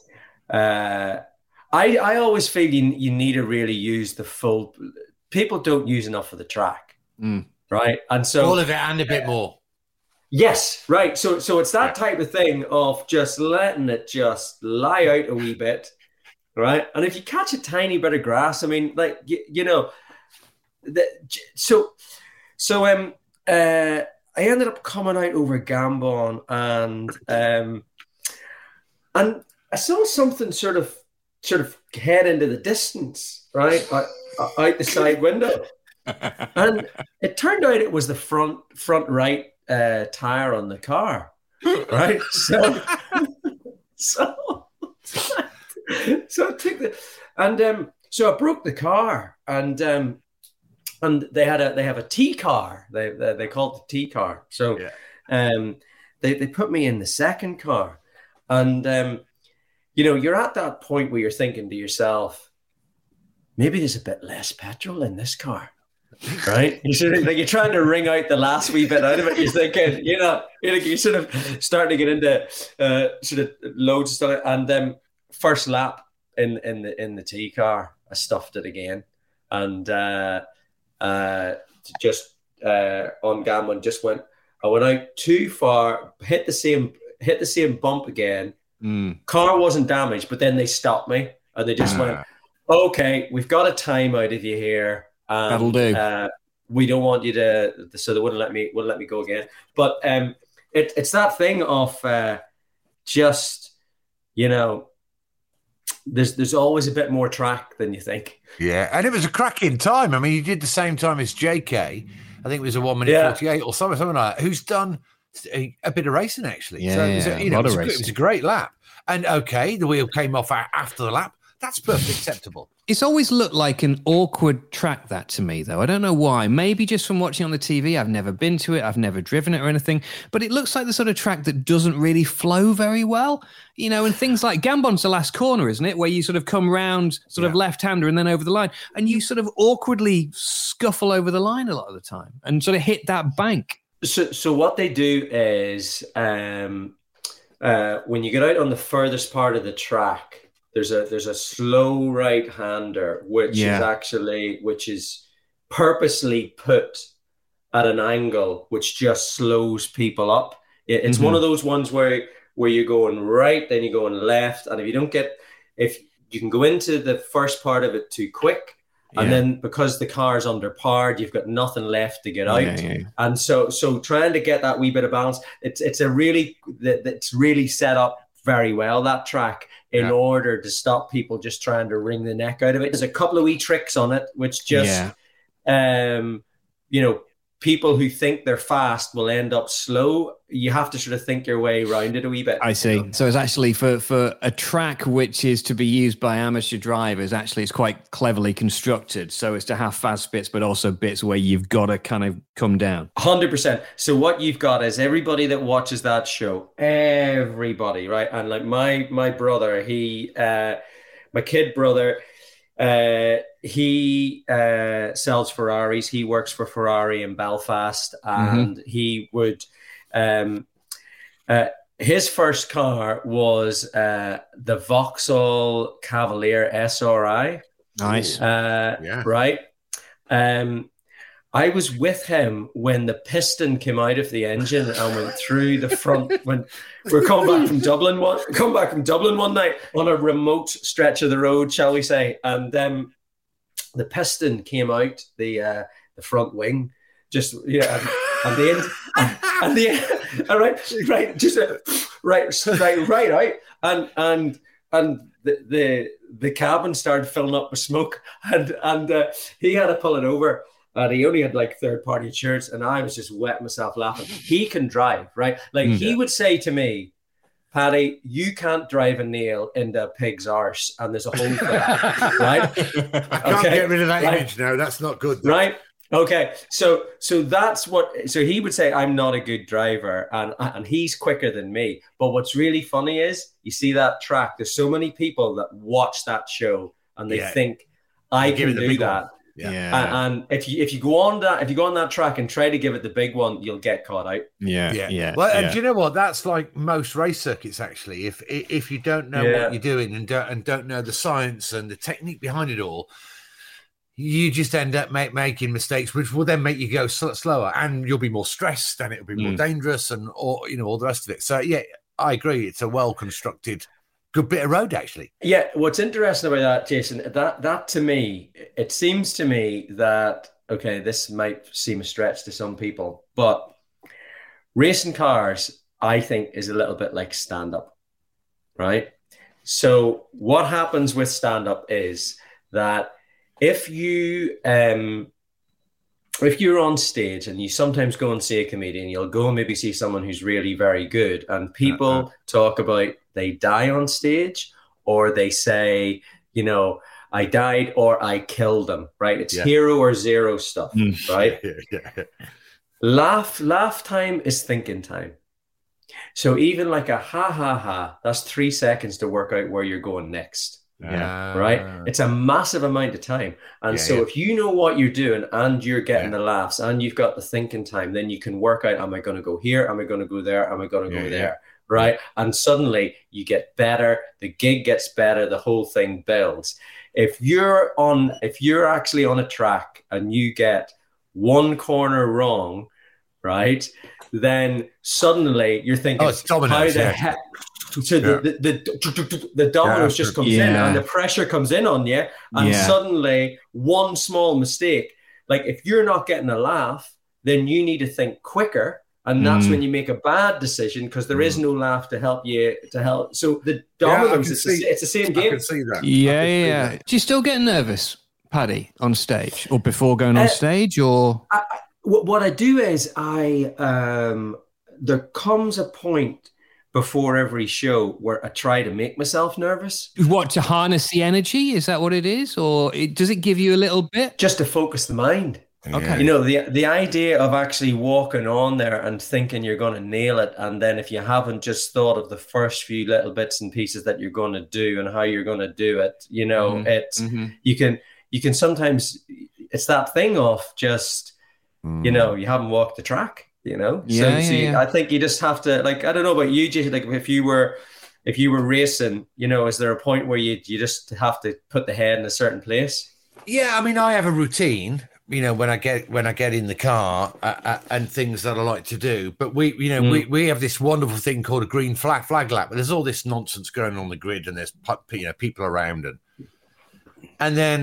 uh, I I always feel you you need to really use the full. People don't use enough of the track, mm. right? And so all of it and a bit uh, more. Yes, right. So so it's that type of thing of just letting it just lie out a wee bit, right? And if you catch a tiny bit of grass, I mean, like, you, you know, the, so so um uh I ended up coming out over Gambon, and um and I saw something sort of sort of head into the distance, right, out, out the side window, and it turned out it was the front front right. Uh, tire on the car, right? So, so, so I took the, and um, so I broke the car, and um, and they had a they have a T car. They they, they call it the T car. So, yeah. um, they they put me in the second car, and um, you know, you're at that point where you're thinking to yourself, maybe there's a bit less petrol in this car. Right, you sort of like you're trying to wring out the last wee bit out of it. You're thinking, you know, you're, like, you're sort of starting to get into uh, sort of loads of stuff. And then um, first lap in in the in the T car, I stuffed it again, and uh, uh, just uh, on Gambon just went. I went out too far, hit the same hit the same bump again. Mm. Car wasn't damaged, but then they stopped me, and they just ah. went, "Okay, we've got a time out of you here." Um, That'll do. Uh, we don't want you to, so they wouldn't let me, wouldn't let me go again. But um, it, it's that thing of uh, just, you know, there's there's always a bit more track than you think. Yeah, and it was a cracking time. I mean, you did the same time as J K. I think it was a one minute yeah. forty-eight or something, something like that. Who's done a, a bit of racing actually? Yeah, so it was a, you know, a lot it was of a, racing. It was a great lap. And okay, the wheel came off after the lap. That's perfectly acceptable. It's always looked like an awkward track, that to me, though. I don't know why. Maybe just from watching on the T V. I've never been to it. I've never driven it or anything. But it looks like the sort of track that doesn't really flow very well. You know, and things like Gambon's the last corner, isn't it? Where you sort of come round sort yeah. of left-hander and then over the line. And you sort of awkwardly scuffle over the line a lot of the time and sort of hit that bank. So, so what they do is um, uh, when you get out on the furthest part of the track, There's a there's a slow right hander which yeah. is actually which is purposely put at an angle which just slows people up. It's mm-hmm. one of those ones where where you're going right, then you're going left, and if you don't get if you can go into the first part of it too quick, And yeah. then because the car's underpowered, you've got nothing left to get out. Yeah, yeah. And so, so trying to get that wee bit of balance, it's it's a really it's really set up very well, that track, in yeah. order to stop people just trying to wring the neck out of it. There's a couple of wee tricks on it, which just, yeah. um, you know, people who think they're fast will end up slow. You have to sort of think your way around it a wee bit. I see. You know? So it's actually for, for a track which is to be used by amateur drivers, actually it's quite cleverly constructed. So it's to have fast bits, but also bits where you've got to kind of come down. one hundred percent. So what you've got is everybody that watches that show, everybody, right? And like my my brother, he, uh, my kid brother, uh, he uh, sells Ferraris. He works for Ferrari in Belfast, and mm-hmm. he would... Um, uh, his first car was uh, the Vauxhall Cavalier S R I. Nice. Uh, yeah. Right. Um, I was with him when the piston came out of the engine and went through the front. When we're coming back from Dublin one, come back from Dublin one night on a remote stretch of the road, shall we say? And um, the piston came out the uh, the front wing, just yeah, and, and the end. And the all right, right, just uh, right, right, right, right, and and and the the the cabin started filling up with smoke, and and uh, he had to pull it over, and he only had like third party insurance, and I was just wetting myself laughing. He can drive, right? Like mm, he yeah. would say to me, Paddy, you can't drive a nail into a pig's arse, and there's a hole there, right? I can't okay? get rid of that right. image now. That's not good, though. Right? Okay, so so that's what. So he would say, "I'm not a good driver," and and he's quicker than me. But what's really funny is, you see that track. There's so many people that watch that show, and they yeah. think I can do that. One. Yeah. yeah. And, and if you if you go on that if you go on that track and try to give it the big one, you'll get caught out. Yeah, yeah, yeah. Well, yeah. and do you know what? That's like most race circuits. Actually, if if you don't know yeah. what you're doing and don't and don't know the science and the technique behind it all, you just end up make, making mistakes, which will then make you go sl- slower, and you'll be more stressed, and it'll be more mm. dangerous, and or you know all the rest of it. So yeah, I agree. It's a well constructed, good bit of road, actually. Yeah, what's interesting about that, Jason, that that to me, it seems to me that okay, this might seem a stretch to some people, but racing cars, I think, is a little bit like stand up, right? So what happens with stand up is that If you um, if you're on stage and you sometimes go and see a comedian, you'll go and maybe see someone who's really very good, and people uh-huh. talk about they die on stage, or they say, you know, I died or I killed them, right? It's yeah. hero or zero stuff, right? yeah, yeah, yeah. Laugh, laugh time is thinking time. So even like a ha ha ha, that's three seconds to work out where you're going next. Yeah. Right. It's a massive amount of time. And yeah, so yeah. if you know what you're doing and you're getting yeah. the laughs and you've got the thinking time, then you can work out, am I going to go here? Am I going to go there? Am I going to go yeah, there? Yeah. Right. Yeah. And suddenly you get better. The gig gets better. The whole thing builds. If you're on, if you're actually on a track and you get one corner wrong, right, then suddenly you're thinking, oh, it's dominoes, how the yeah. heck? So yeah. the, the, the, the dominoes yeah. just comes yeah. in, and the pressure comes in on you, and yeah. suddenly one small mistake, like if you're not getting a laugh, then you need to think quicker, and that's mm. when you make a bad decision, because there mm. is no laugh to help you to help. So the dominoes, yeah, it's, see, a, it's the same game. I can see that. Yeah, yeah. That. Do you still get nervous, Paddy, on stage, or before going on uh, stage, or? I, I, what I do is I um, there comes a point before every show where I try to make myself nervous. What, to harness the energy? Is that what it is? Or it, does it give you a little bit? Just to focus the mind. Okay. You know, the the idea of actually walking on there and thinking you're going to nail it, and then if you haven't just thought of the first few little bits and pieces that you're going to do and how you're going to do it, you know, mm-hmm. it's mm-hmm. you can you can sometimes, it's that thing of just, mm. you know, you haven't walked the track. You know, yeah, so, yeah, so you, yeah. I think you just have to, like, I don't know about you, Jason, like if you were, if you were racing, you know, is there a point where you you just have to put the head in a certain place? Yeah, I mean, I have a routine, you know, when I get when I get in the car uh, uh, and things that I like to do. But we, you know, mm. we, we have this wonderful thing called a green flag flag lap. There's all this nonsense going on the grid, and there's you know people around, and and then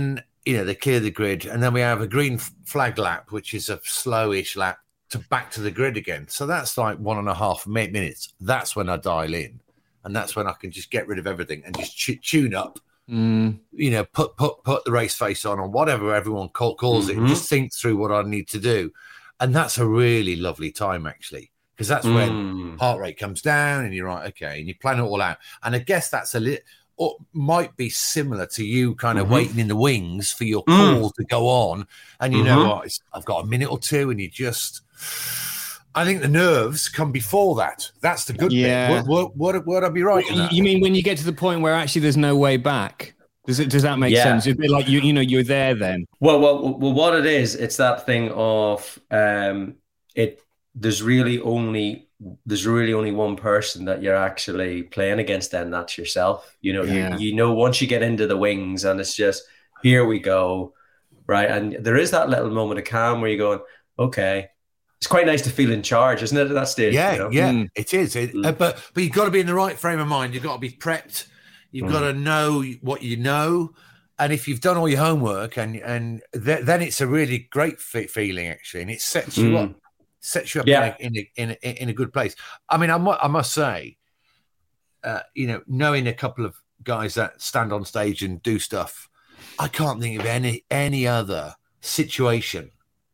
you know, they clear the grid, and then we have a green flag lap, which is a slowish lap to back to the grid again. So that's like one and a half minutes. That's when I dial in, and that's when I can just get rid of everything and just ch- tune up. Mm. You know, put put put the race face on, or whatever everyone call, calls mm-hmm. it, and just think through what I need to do. And that's a really lovely time, actually, because that's mm. when heart rate comes down, and you're right, okay, and you plan it all out. And I guess that's a little. Or might be similar to you kind of mm-hmm. waiting in the wings for your call mm. to go on. And you mm-hmm. know what? It's, I've got a minute or two, and you just, I think the nerves come before that. That's the good yeah. bit. Would, would, would I be right in that? You mean when you get to the point where actually there's no way back? Does it? Does that make yeah. sense? It's a bit like, you, you know, you're there then. Well, well, well, what it is, it's that thing of um, it. There's really only there's really only one person that you're actually playing against, and that's yourself. You know, yeah. you, you know, once you get into the wings, and it's just, here we go, right? And there is that little moment of calm where you're going, okay, it's quite nice to feel in charge, isn't it, at that stage? Yeah, you know? yeah, mm. it is. It, mm. uh, but but you've got to be in the right frame of mind. You've got to be prepped. You've mm. got to know what you know. And if you've done all your homework, and and th- then it's a really great f- feeling, actually, and it sets you mm. up. Sets you up yeah. in, a, in, a, in a good place. I mean, I, mu- I must say, uh, you know, knowing a couple of guys that stand on stage and do stuff, I can't think of any any other situation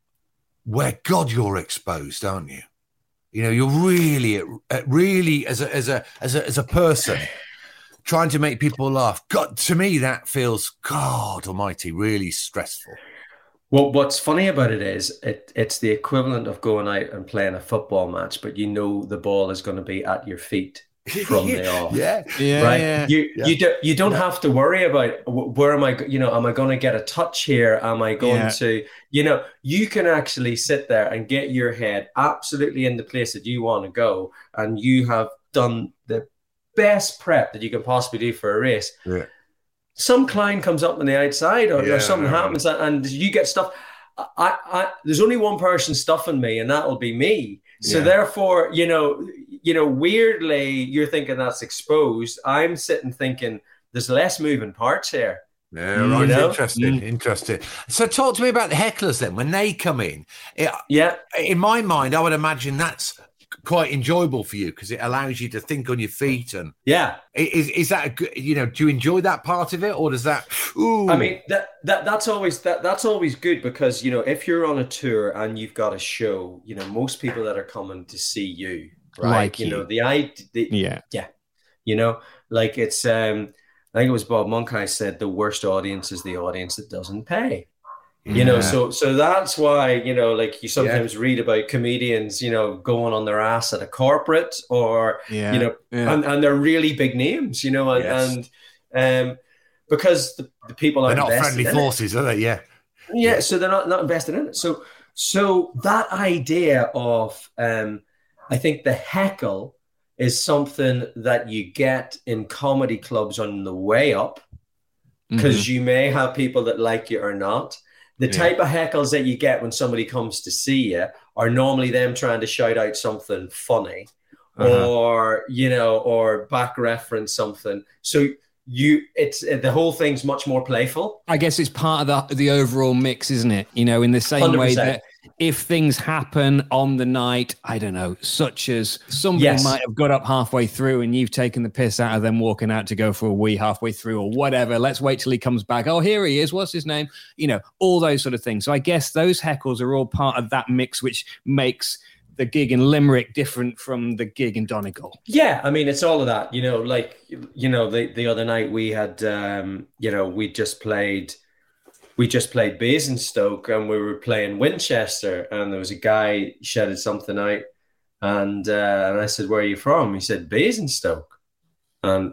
where, God, you're exposed, aren't you? You know, you're really, really as a as a as a as a person trying to make people laugh. God, to me, that feels, God Almighty, really stressful. Well, what's funny about it is it, it's the equivalent of going out and playing a football match, but you know the ball is going to be at your feet from the off. Yeah, yeah, right. Yeah. You yeah. you do, you don't yeah. have to worry about where am I. You know, am I going to get a touch here? Am I going yeah. to? You know, you can actually sit there and get your head absolutely in the place that you want to go, and you have done the best prep that you can possibly do for a race. Yeah. Some client comes up on the outside, or, yeah, or something happens, and you get stuff. I, I, there's only one person stuffing me, and that'll be me. So yeah. therefore, you know, you know, weirdly, you're thinking that's exposed. I'm sitting thinking there's less moving parts here. Yeah, right. You know? Interesting, mm. interesting. So, talk to me about the hecklers then. When they come in, it, yeah, in my mind, I would imagine that's quite enjoyable for you because it allows you to think on your feet. And yeah, is is that a good, you know, do you enjoy that part of it, or does that ooh. I mean that that that's always that that's always good, because you know, if you're on a tour and you've got a show, you know, most people that are coming to see you, right, like you, you know, the I the, yeah yeah you know, like it's um I think it was Bob Monkhouse said the worst audience is the audience that doesn't pay. You yeah. know, so so that's why, you know, like you sometimes yeah. read about comedians, you know, going on their ass at a corporate, or yeah. you know, yeah. and, and they're really big names, you know, and, yes. and um, because the, the people are they're not friendly forces, it. are they? Yeah. yeah, yeah. So they're not not invested in it. So so that idea of, um, I think the heckle is something that you get in comedy clubs on the way up, because mm-hmm. you may have people that like you or not. The yeah. type of heckles that you get when somebody comes to see you are normally them trying to shout out something funny, uh-huh. or, you know, or back reference something. So you, it's the whole thing's much more playful. I guess it's part of the, the overall mix, isn't it? You know, in the same one hundred percent way that if things happen on the night, I don't know, such as somebody yes. might have got up halfway through and you've taken the piss out of them walking out to go for a wee halfway through or whatever. Let's wait till he comes back. Oh, here he is. What's his name? You know, all those sort of things. So I guess those heckles are all part of that mix, which makes the gig in Limerick different from the gig in Donegal. Yeah, I mean, it's all of that. You know, like, you know, the, the other night we had, um, you know, we just played... We just played Basingstoke and we were playing Winchester, and there was a guy shouted something out, and uh, and I said, "Where are you from?" He said, "Basingstoke." And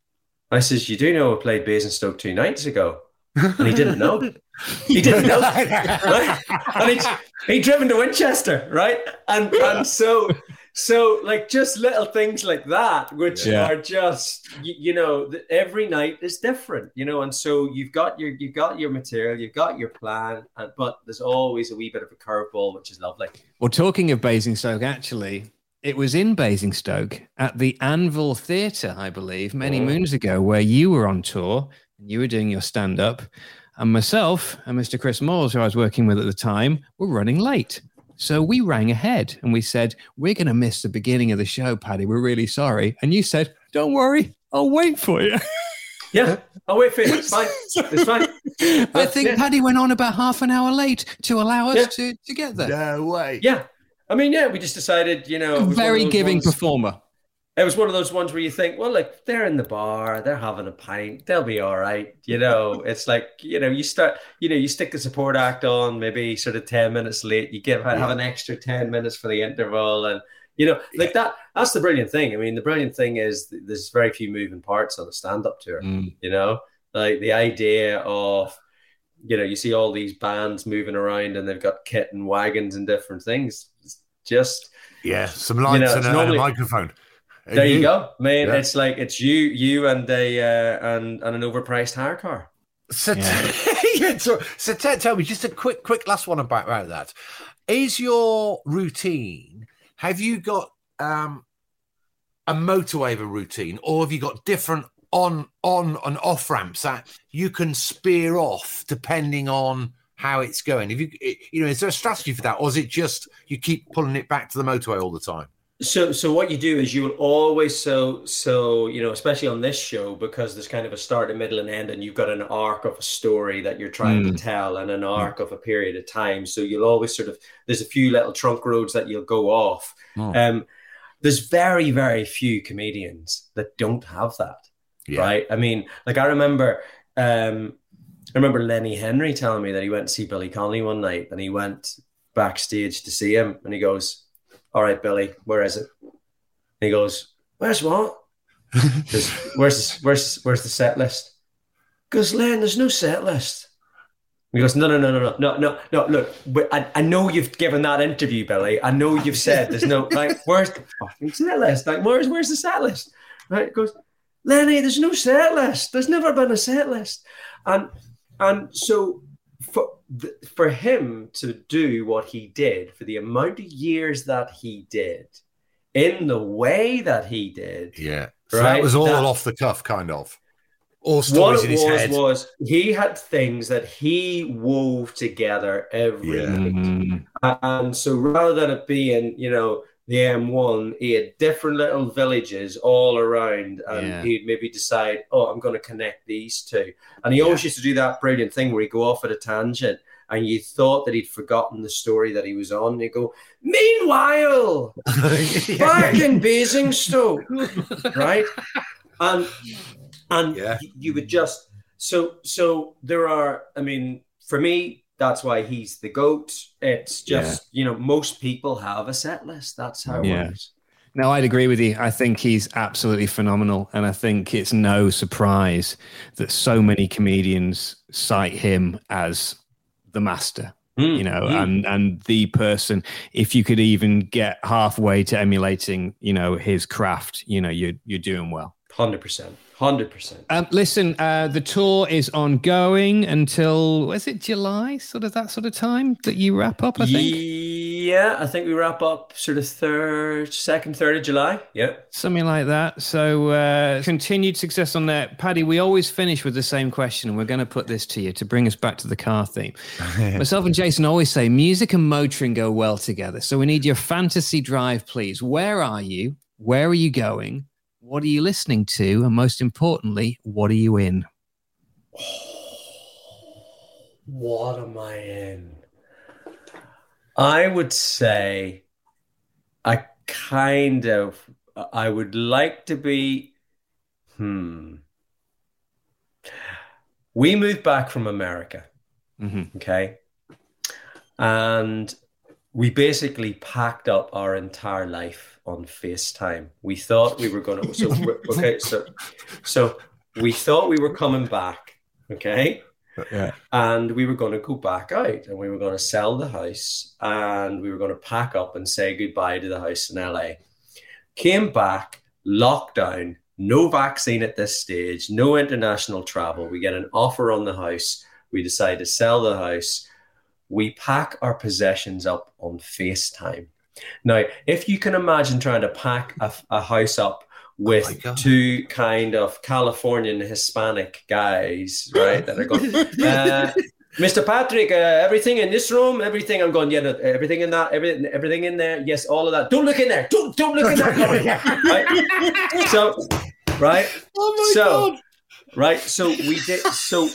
I says, "You do know I played Basingstoke two nights ago?" And he didn't know. He didn't know. Right? And he'd, he'd driven to Winchester, right? And and so so like just little things like that, which yeah. are just you, you know, every night is different, you know. And so you've got your you've got your material, you've got your plan, and, but there's always a wee bit of a curveball, which is lovely. Well, talking of Basingstoke, actually, it was in Basingstoke at the Anvil Theatre, I believe, many oh. moons ago, where you were on tour and you were doing your stand-up. And myself and Mister Chris Moores, who I was working with at the time, were running late. So we rang ahead and we said, we're going to miss the beginning of the show, Paddy. We're really sorry. And you said, don't worry, I'll wait for you. Yeah, I'll wait for you. It's fine. It's fine. I think yeah. Paddy went on about half an hour late to allow us yeah. to, to get there. No way. Yeah. I mean, yeah, we just decided, you know. A very giving ones, performer. It was one of those ones where you think, well, like, they're in the bar, they're having a pint, they'll be all right. You know, it's like, you know, you start, you know, you stick the support act on maybe sort of ten minutes late. You give have an extra ten minutes for the interval. And, you know, like that, that's the brilliant thing. I mean, the brilliant thing is there's very few moving parts on a stand-up tour, mm. you know, like the idea of, you know, you see all these bands moving around and they've got kit and wagons and different things. It's just. Yeah, some lights you know, and, a, normally, and a microphone. And there you, you go, man. Yeah. It's like it's you, you, and a uh, and and an overpriced hire car. So, yeah. yeah, so, so t- tell me just a quick, quick last one about, about that. Is your routine? Have you got um, a motorway of a routine, or have you got different on, on, and off ramps that you can spear off depending on how it's going? Have you, you know, is there a strategy for that, or is it just you keep pulling it back to the motorway all the time? So, so what you do is you will always so so you know, especially on this show, because there's kind of a start, a middle, and end, and you've got an arc of a story that you're trying mm. to tell, and an arc mm. of a period of time. So you'll always sort of there's a few little trunk roads that you'll go off. Oh. Um, there's very very few comedians that don't have that, yeah. right? I mean, like I remember, um, I remember Lenny Henry telling me that he went to see Billy Connolly one night, and he went backstage to see him, and he goes, all right, Billy, where is it? And he goes, where's what? Goes, where's, the, where's, where's the set list? He goes, Len, there's no set list. And he goes, no, no, no, no, no, no, no, no, look, I, I know you've given that interview, Billy. I know you've said there's no, like, where's the fucking set list? Like, where's, where's the set list? Right? He goes, Lenny, there's no set list. There's never been a set list. And, and so, For for him to do what he did for the amount of years that he did in the way that he did, yeah, so right? That was all that, off the cuff, kind of. All stories what in his was, head. Was he had things that he wove together every yeah. night, mm-hmm. and so rather than it being, you know, the M one, he had different little villages all around, and yeah. he'd maybe decide, oh, I'm going to connect these two. And he yeah. always used to do that brilliant thing where he'd go off at a tangent, and you thought that he'd forgotten the story that he was on. And he'd go, meanwhile, yeah. back in Basingstoke, right? And and yeah. you would just so so there are. I mean, for me, that's why he's the GOAT. It's just, yeah. you know, most people have a set list. That's how it yeah. works. No, I'd agree with you. I think he's absolutely phenomenal. And I think it's no surprise that so many comedians cite him as the master, mm, you know, mm. and, and the person. If you could even get halfway to emulating, you know, his craft, you know, you're, you're doing well. one hundred percent. one hundred percent. Um, listen, uh, the tour is ongoing until, is it July? Sort of that sort of time that you wrap up, I think? Yeah, I think we wrap up sort of third, second, third of July. Yeah. Something like that. So uh, continued success on that. Paddy, we always finish with the same question, and we're going to put this to you to bring us back to the car theme. Myself and Jason always say music and motoring go well together. So we need your fantasy drive, please. Where are you? Where are you going? What are you listening to? And most importantly, what are you in? Oh, what am I in? I would say I kind of, I would like to be, hmm. We moved back from America, mm-hmm. okay? And we basically packed up our entire life on FaceTime. We thought we were going to, so, okay, so, so we thought we were coming back, okay? Yeah. And we were going to go back out, and we were going to sell the house, and we were going to pack up and say goodbye to the house in L A. Came back, lockdown, no vaccine at this stage, no international travel. We get an offer on the house. We decide to sell the house. We pack our possessions up on FaceTime. Now, if you can imagine trying to pack a, a house up with oh two kind of Californian Hispanic guys, right? That are going, uh, Mister Patrick, uh, everything in this room, everything. I'm going, yeah, no, everything in that, everything, everything in there. Yes, all of that. Don't look in there. Don't, don't look in there. Right? So, right. Oh my so, God. Right. So we did. So,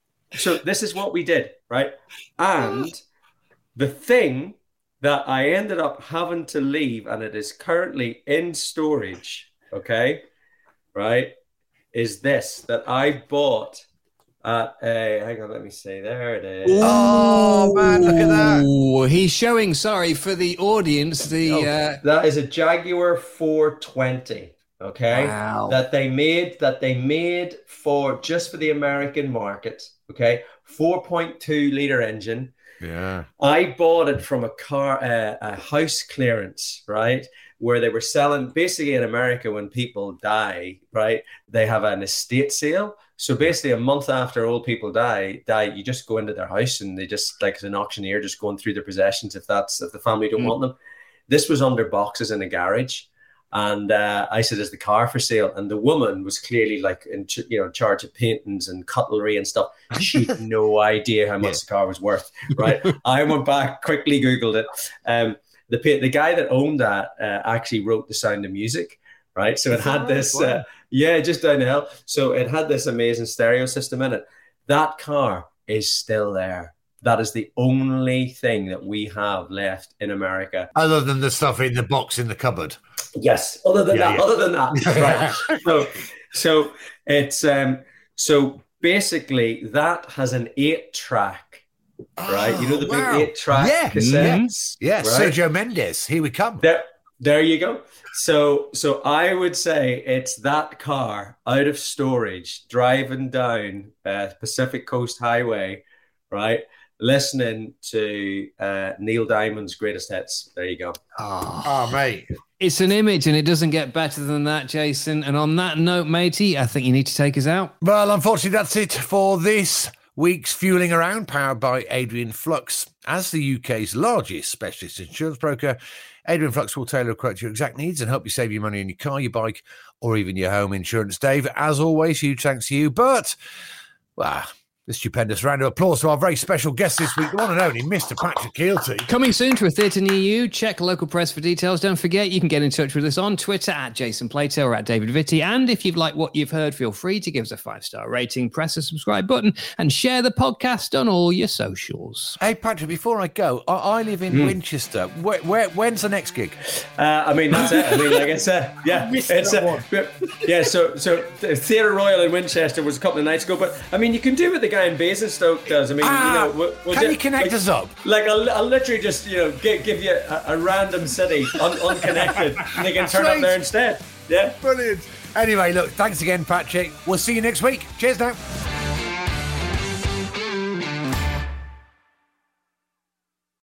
so this is what we did, right? And the thing that I ended up having to leave, and it is currently in storage, okay, right, is this that I bought at a, hang on, let me see, there it is. Oh, man, look at that. Ooh, he's showing, sorry, for the audience, the... Oh, uh... That is a Jaguar four twenty, okay, wow. that they made, that they made for, just for the American market, okay, four point two litre engine. Yeah, I bought it from a car, uh, a house clearance, right? Where they were selling, basically in America, when people die, right? They have an estate sale. So basically, a month after old people die, die, you just go into their house and they just, like an auctioneer, just going through their possessions if that's if the family don't mm. want them. This was under boxes in a garage. And uh, I said, is the car for sale? And the woman was clearly like in, ch- you know, in charge of paintings and cutlery and stuff. She had no idea how much yeah. the car was worth, right? I went back, quickly Googled it. Um, the the guy that owned that uh, actually wrote The Sound of Music, right? So it had this, wow. uh, yeah, just down the hill. So it had this amazing stereo system in it. That car is still there. That is the only thing that we have left in America. Other than the stuff in the box in the cupboard. Yes, other than yeah, that, yeah. other than that, right? so, so it's um, so basically that has an eight-track, right? Oh, you know the wow. big eight-track yeah. cassettes, yeah. right? Sergio Mendes, here we come. There, there you go. So, so I would say it's that car out of storage, driving down uh, Pacific Coast Highway, right? Listening to uh, Neil Diamond's greatest hits. There you go. Oh, oh, mate. It's an image and it doesn't get better than that, Jason. And on that note, matey, I think you need to take us out. Well, unfortunately, that's it for this week's Fueling Around, powered by Adrian Flux. As the U K's largest specialist insurance broker, Adrian Flux will tailor a quote to your exact needs and help you save your money on your car, your bike, or even your home insurance. Dave, as always, huge thanks to you. But, well... a stupendous round of applause to our very special guest this week, the one and only Mister Patrick Kielty. Coming soon to a theatre near you. Check local press for details. Don't forget, you can get in touch with us on Twitter at Jason Plato or at David Vitti. And if you've liked what you've heard, feel free to give us a five-star rating, press the subscribe button, and share the podcast on all your socials. Hey, Patrick, before I go, I, I live in mm. Winchester. Where, where, when's the next gig? Uh, I mean, that's it. I mean, like I said, yeah, it's uh, yeah. So, so Theatre Royal in Winchester was a couple of nights ago, but I mean, you can do what the guy in Basingstoke does. I mean, ah, you know, we'll, we'll can get, you connect like, us up? Like, I'll, I'll literally just, you know, give, give you a, a random city un, unconnected, and they can turn Sweet. up there instead. Yeah, brilliant. Anyway, look, thanks again, Patrick. We'll see you next week. Cheers now.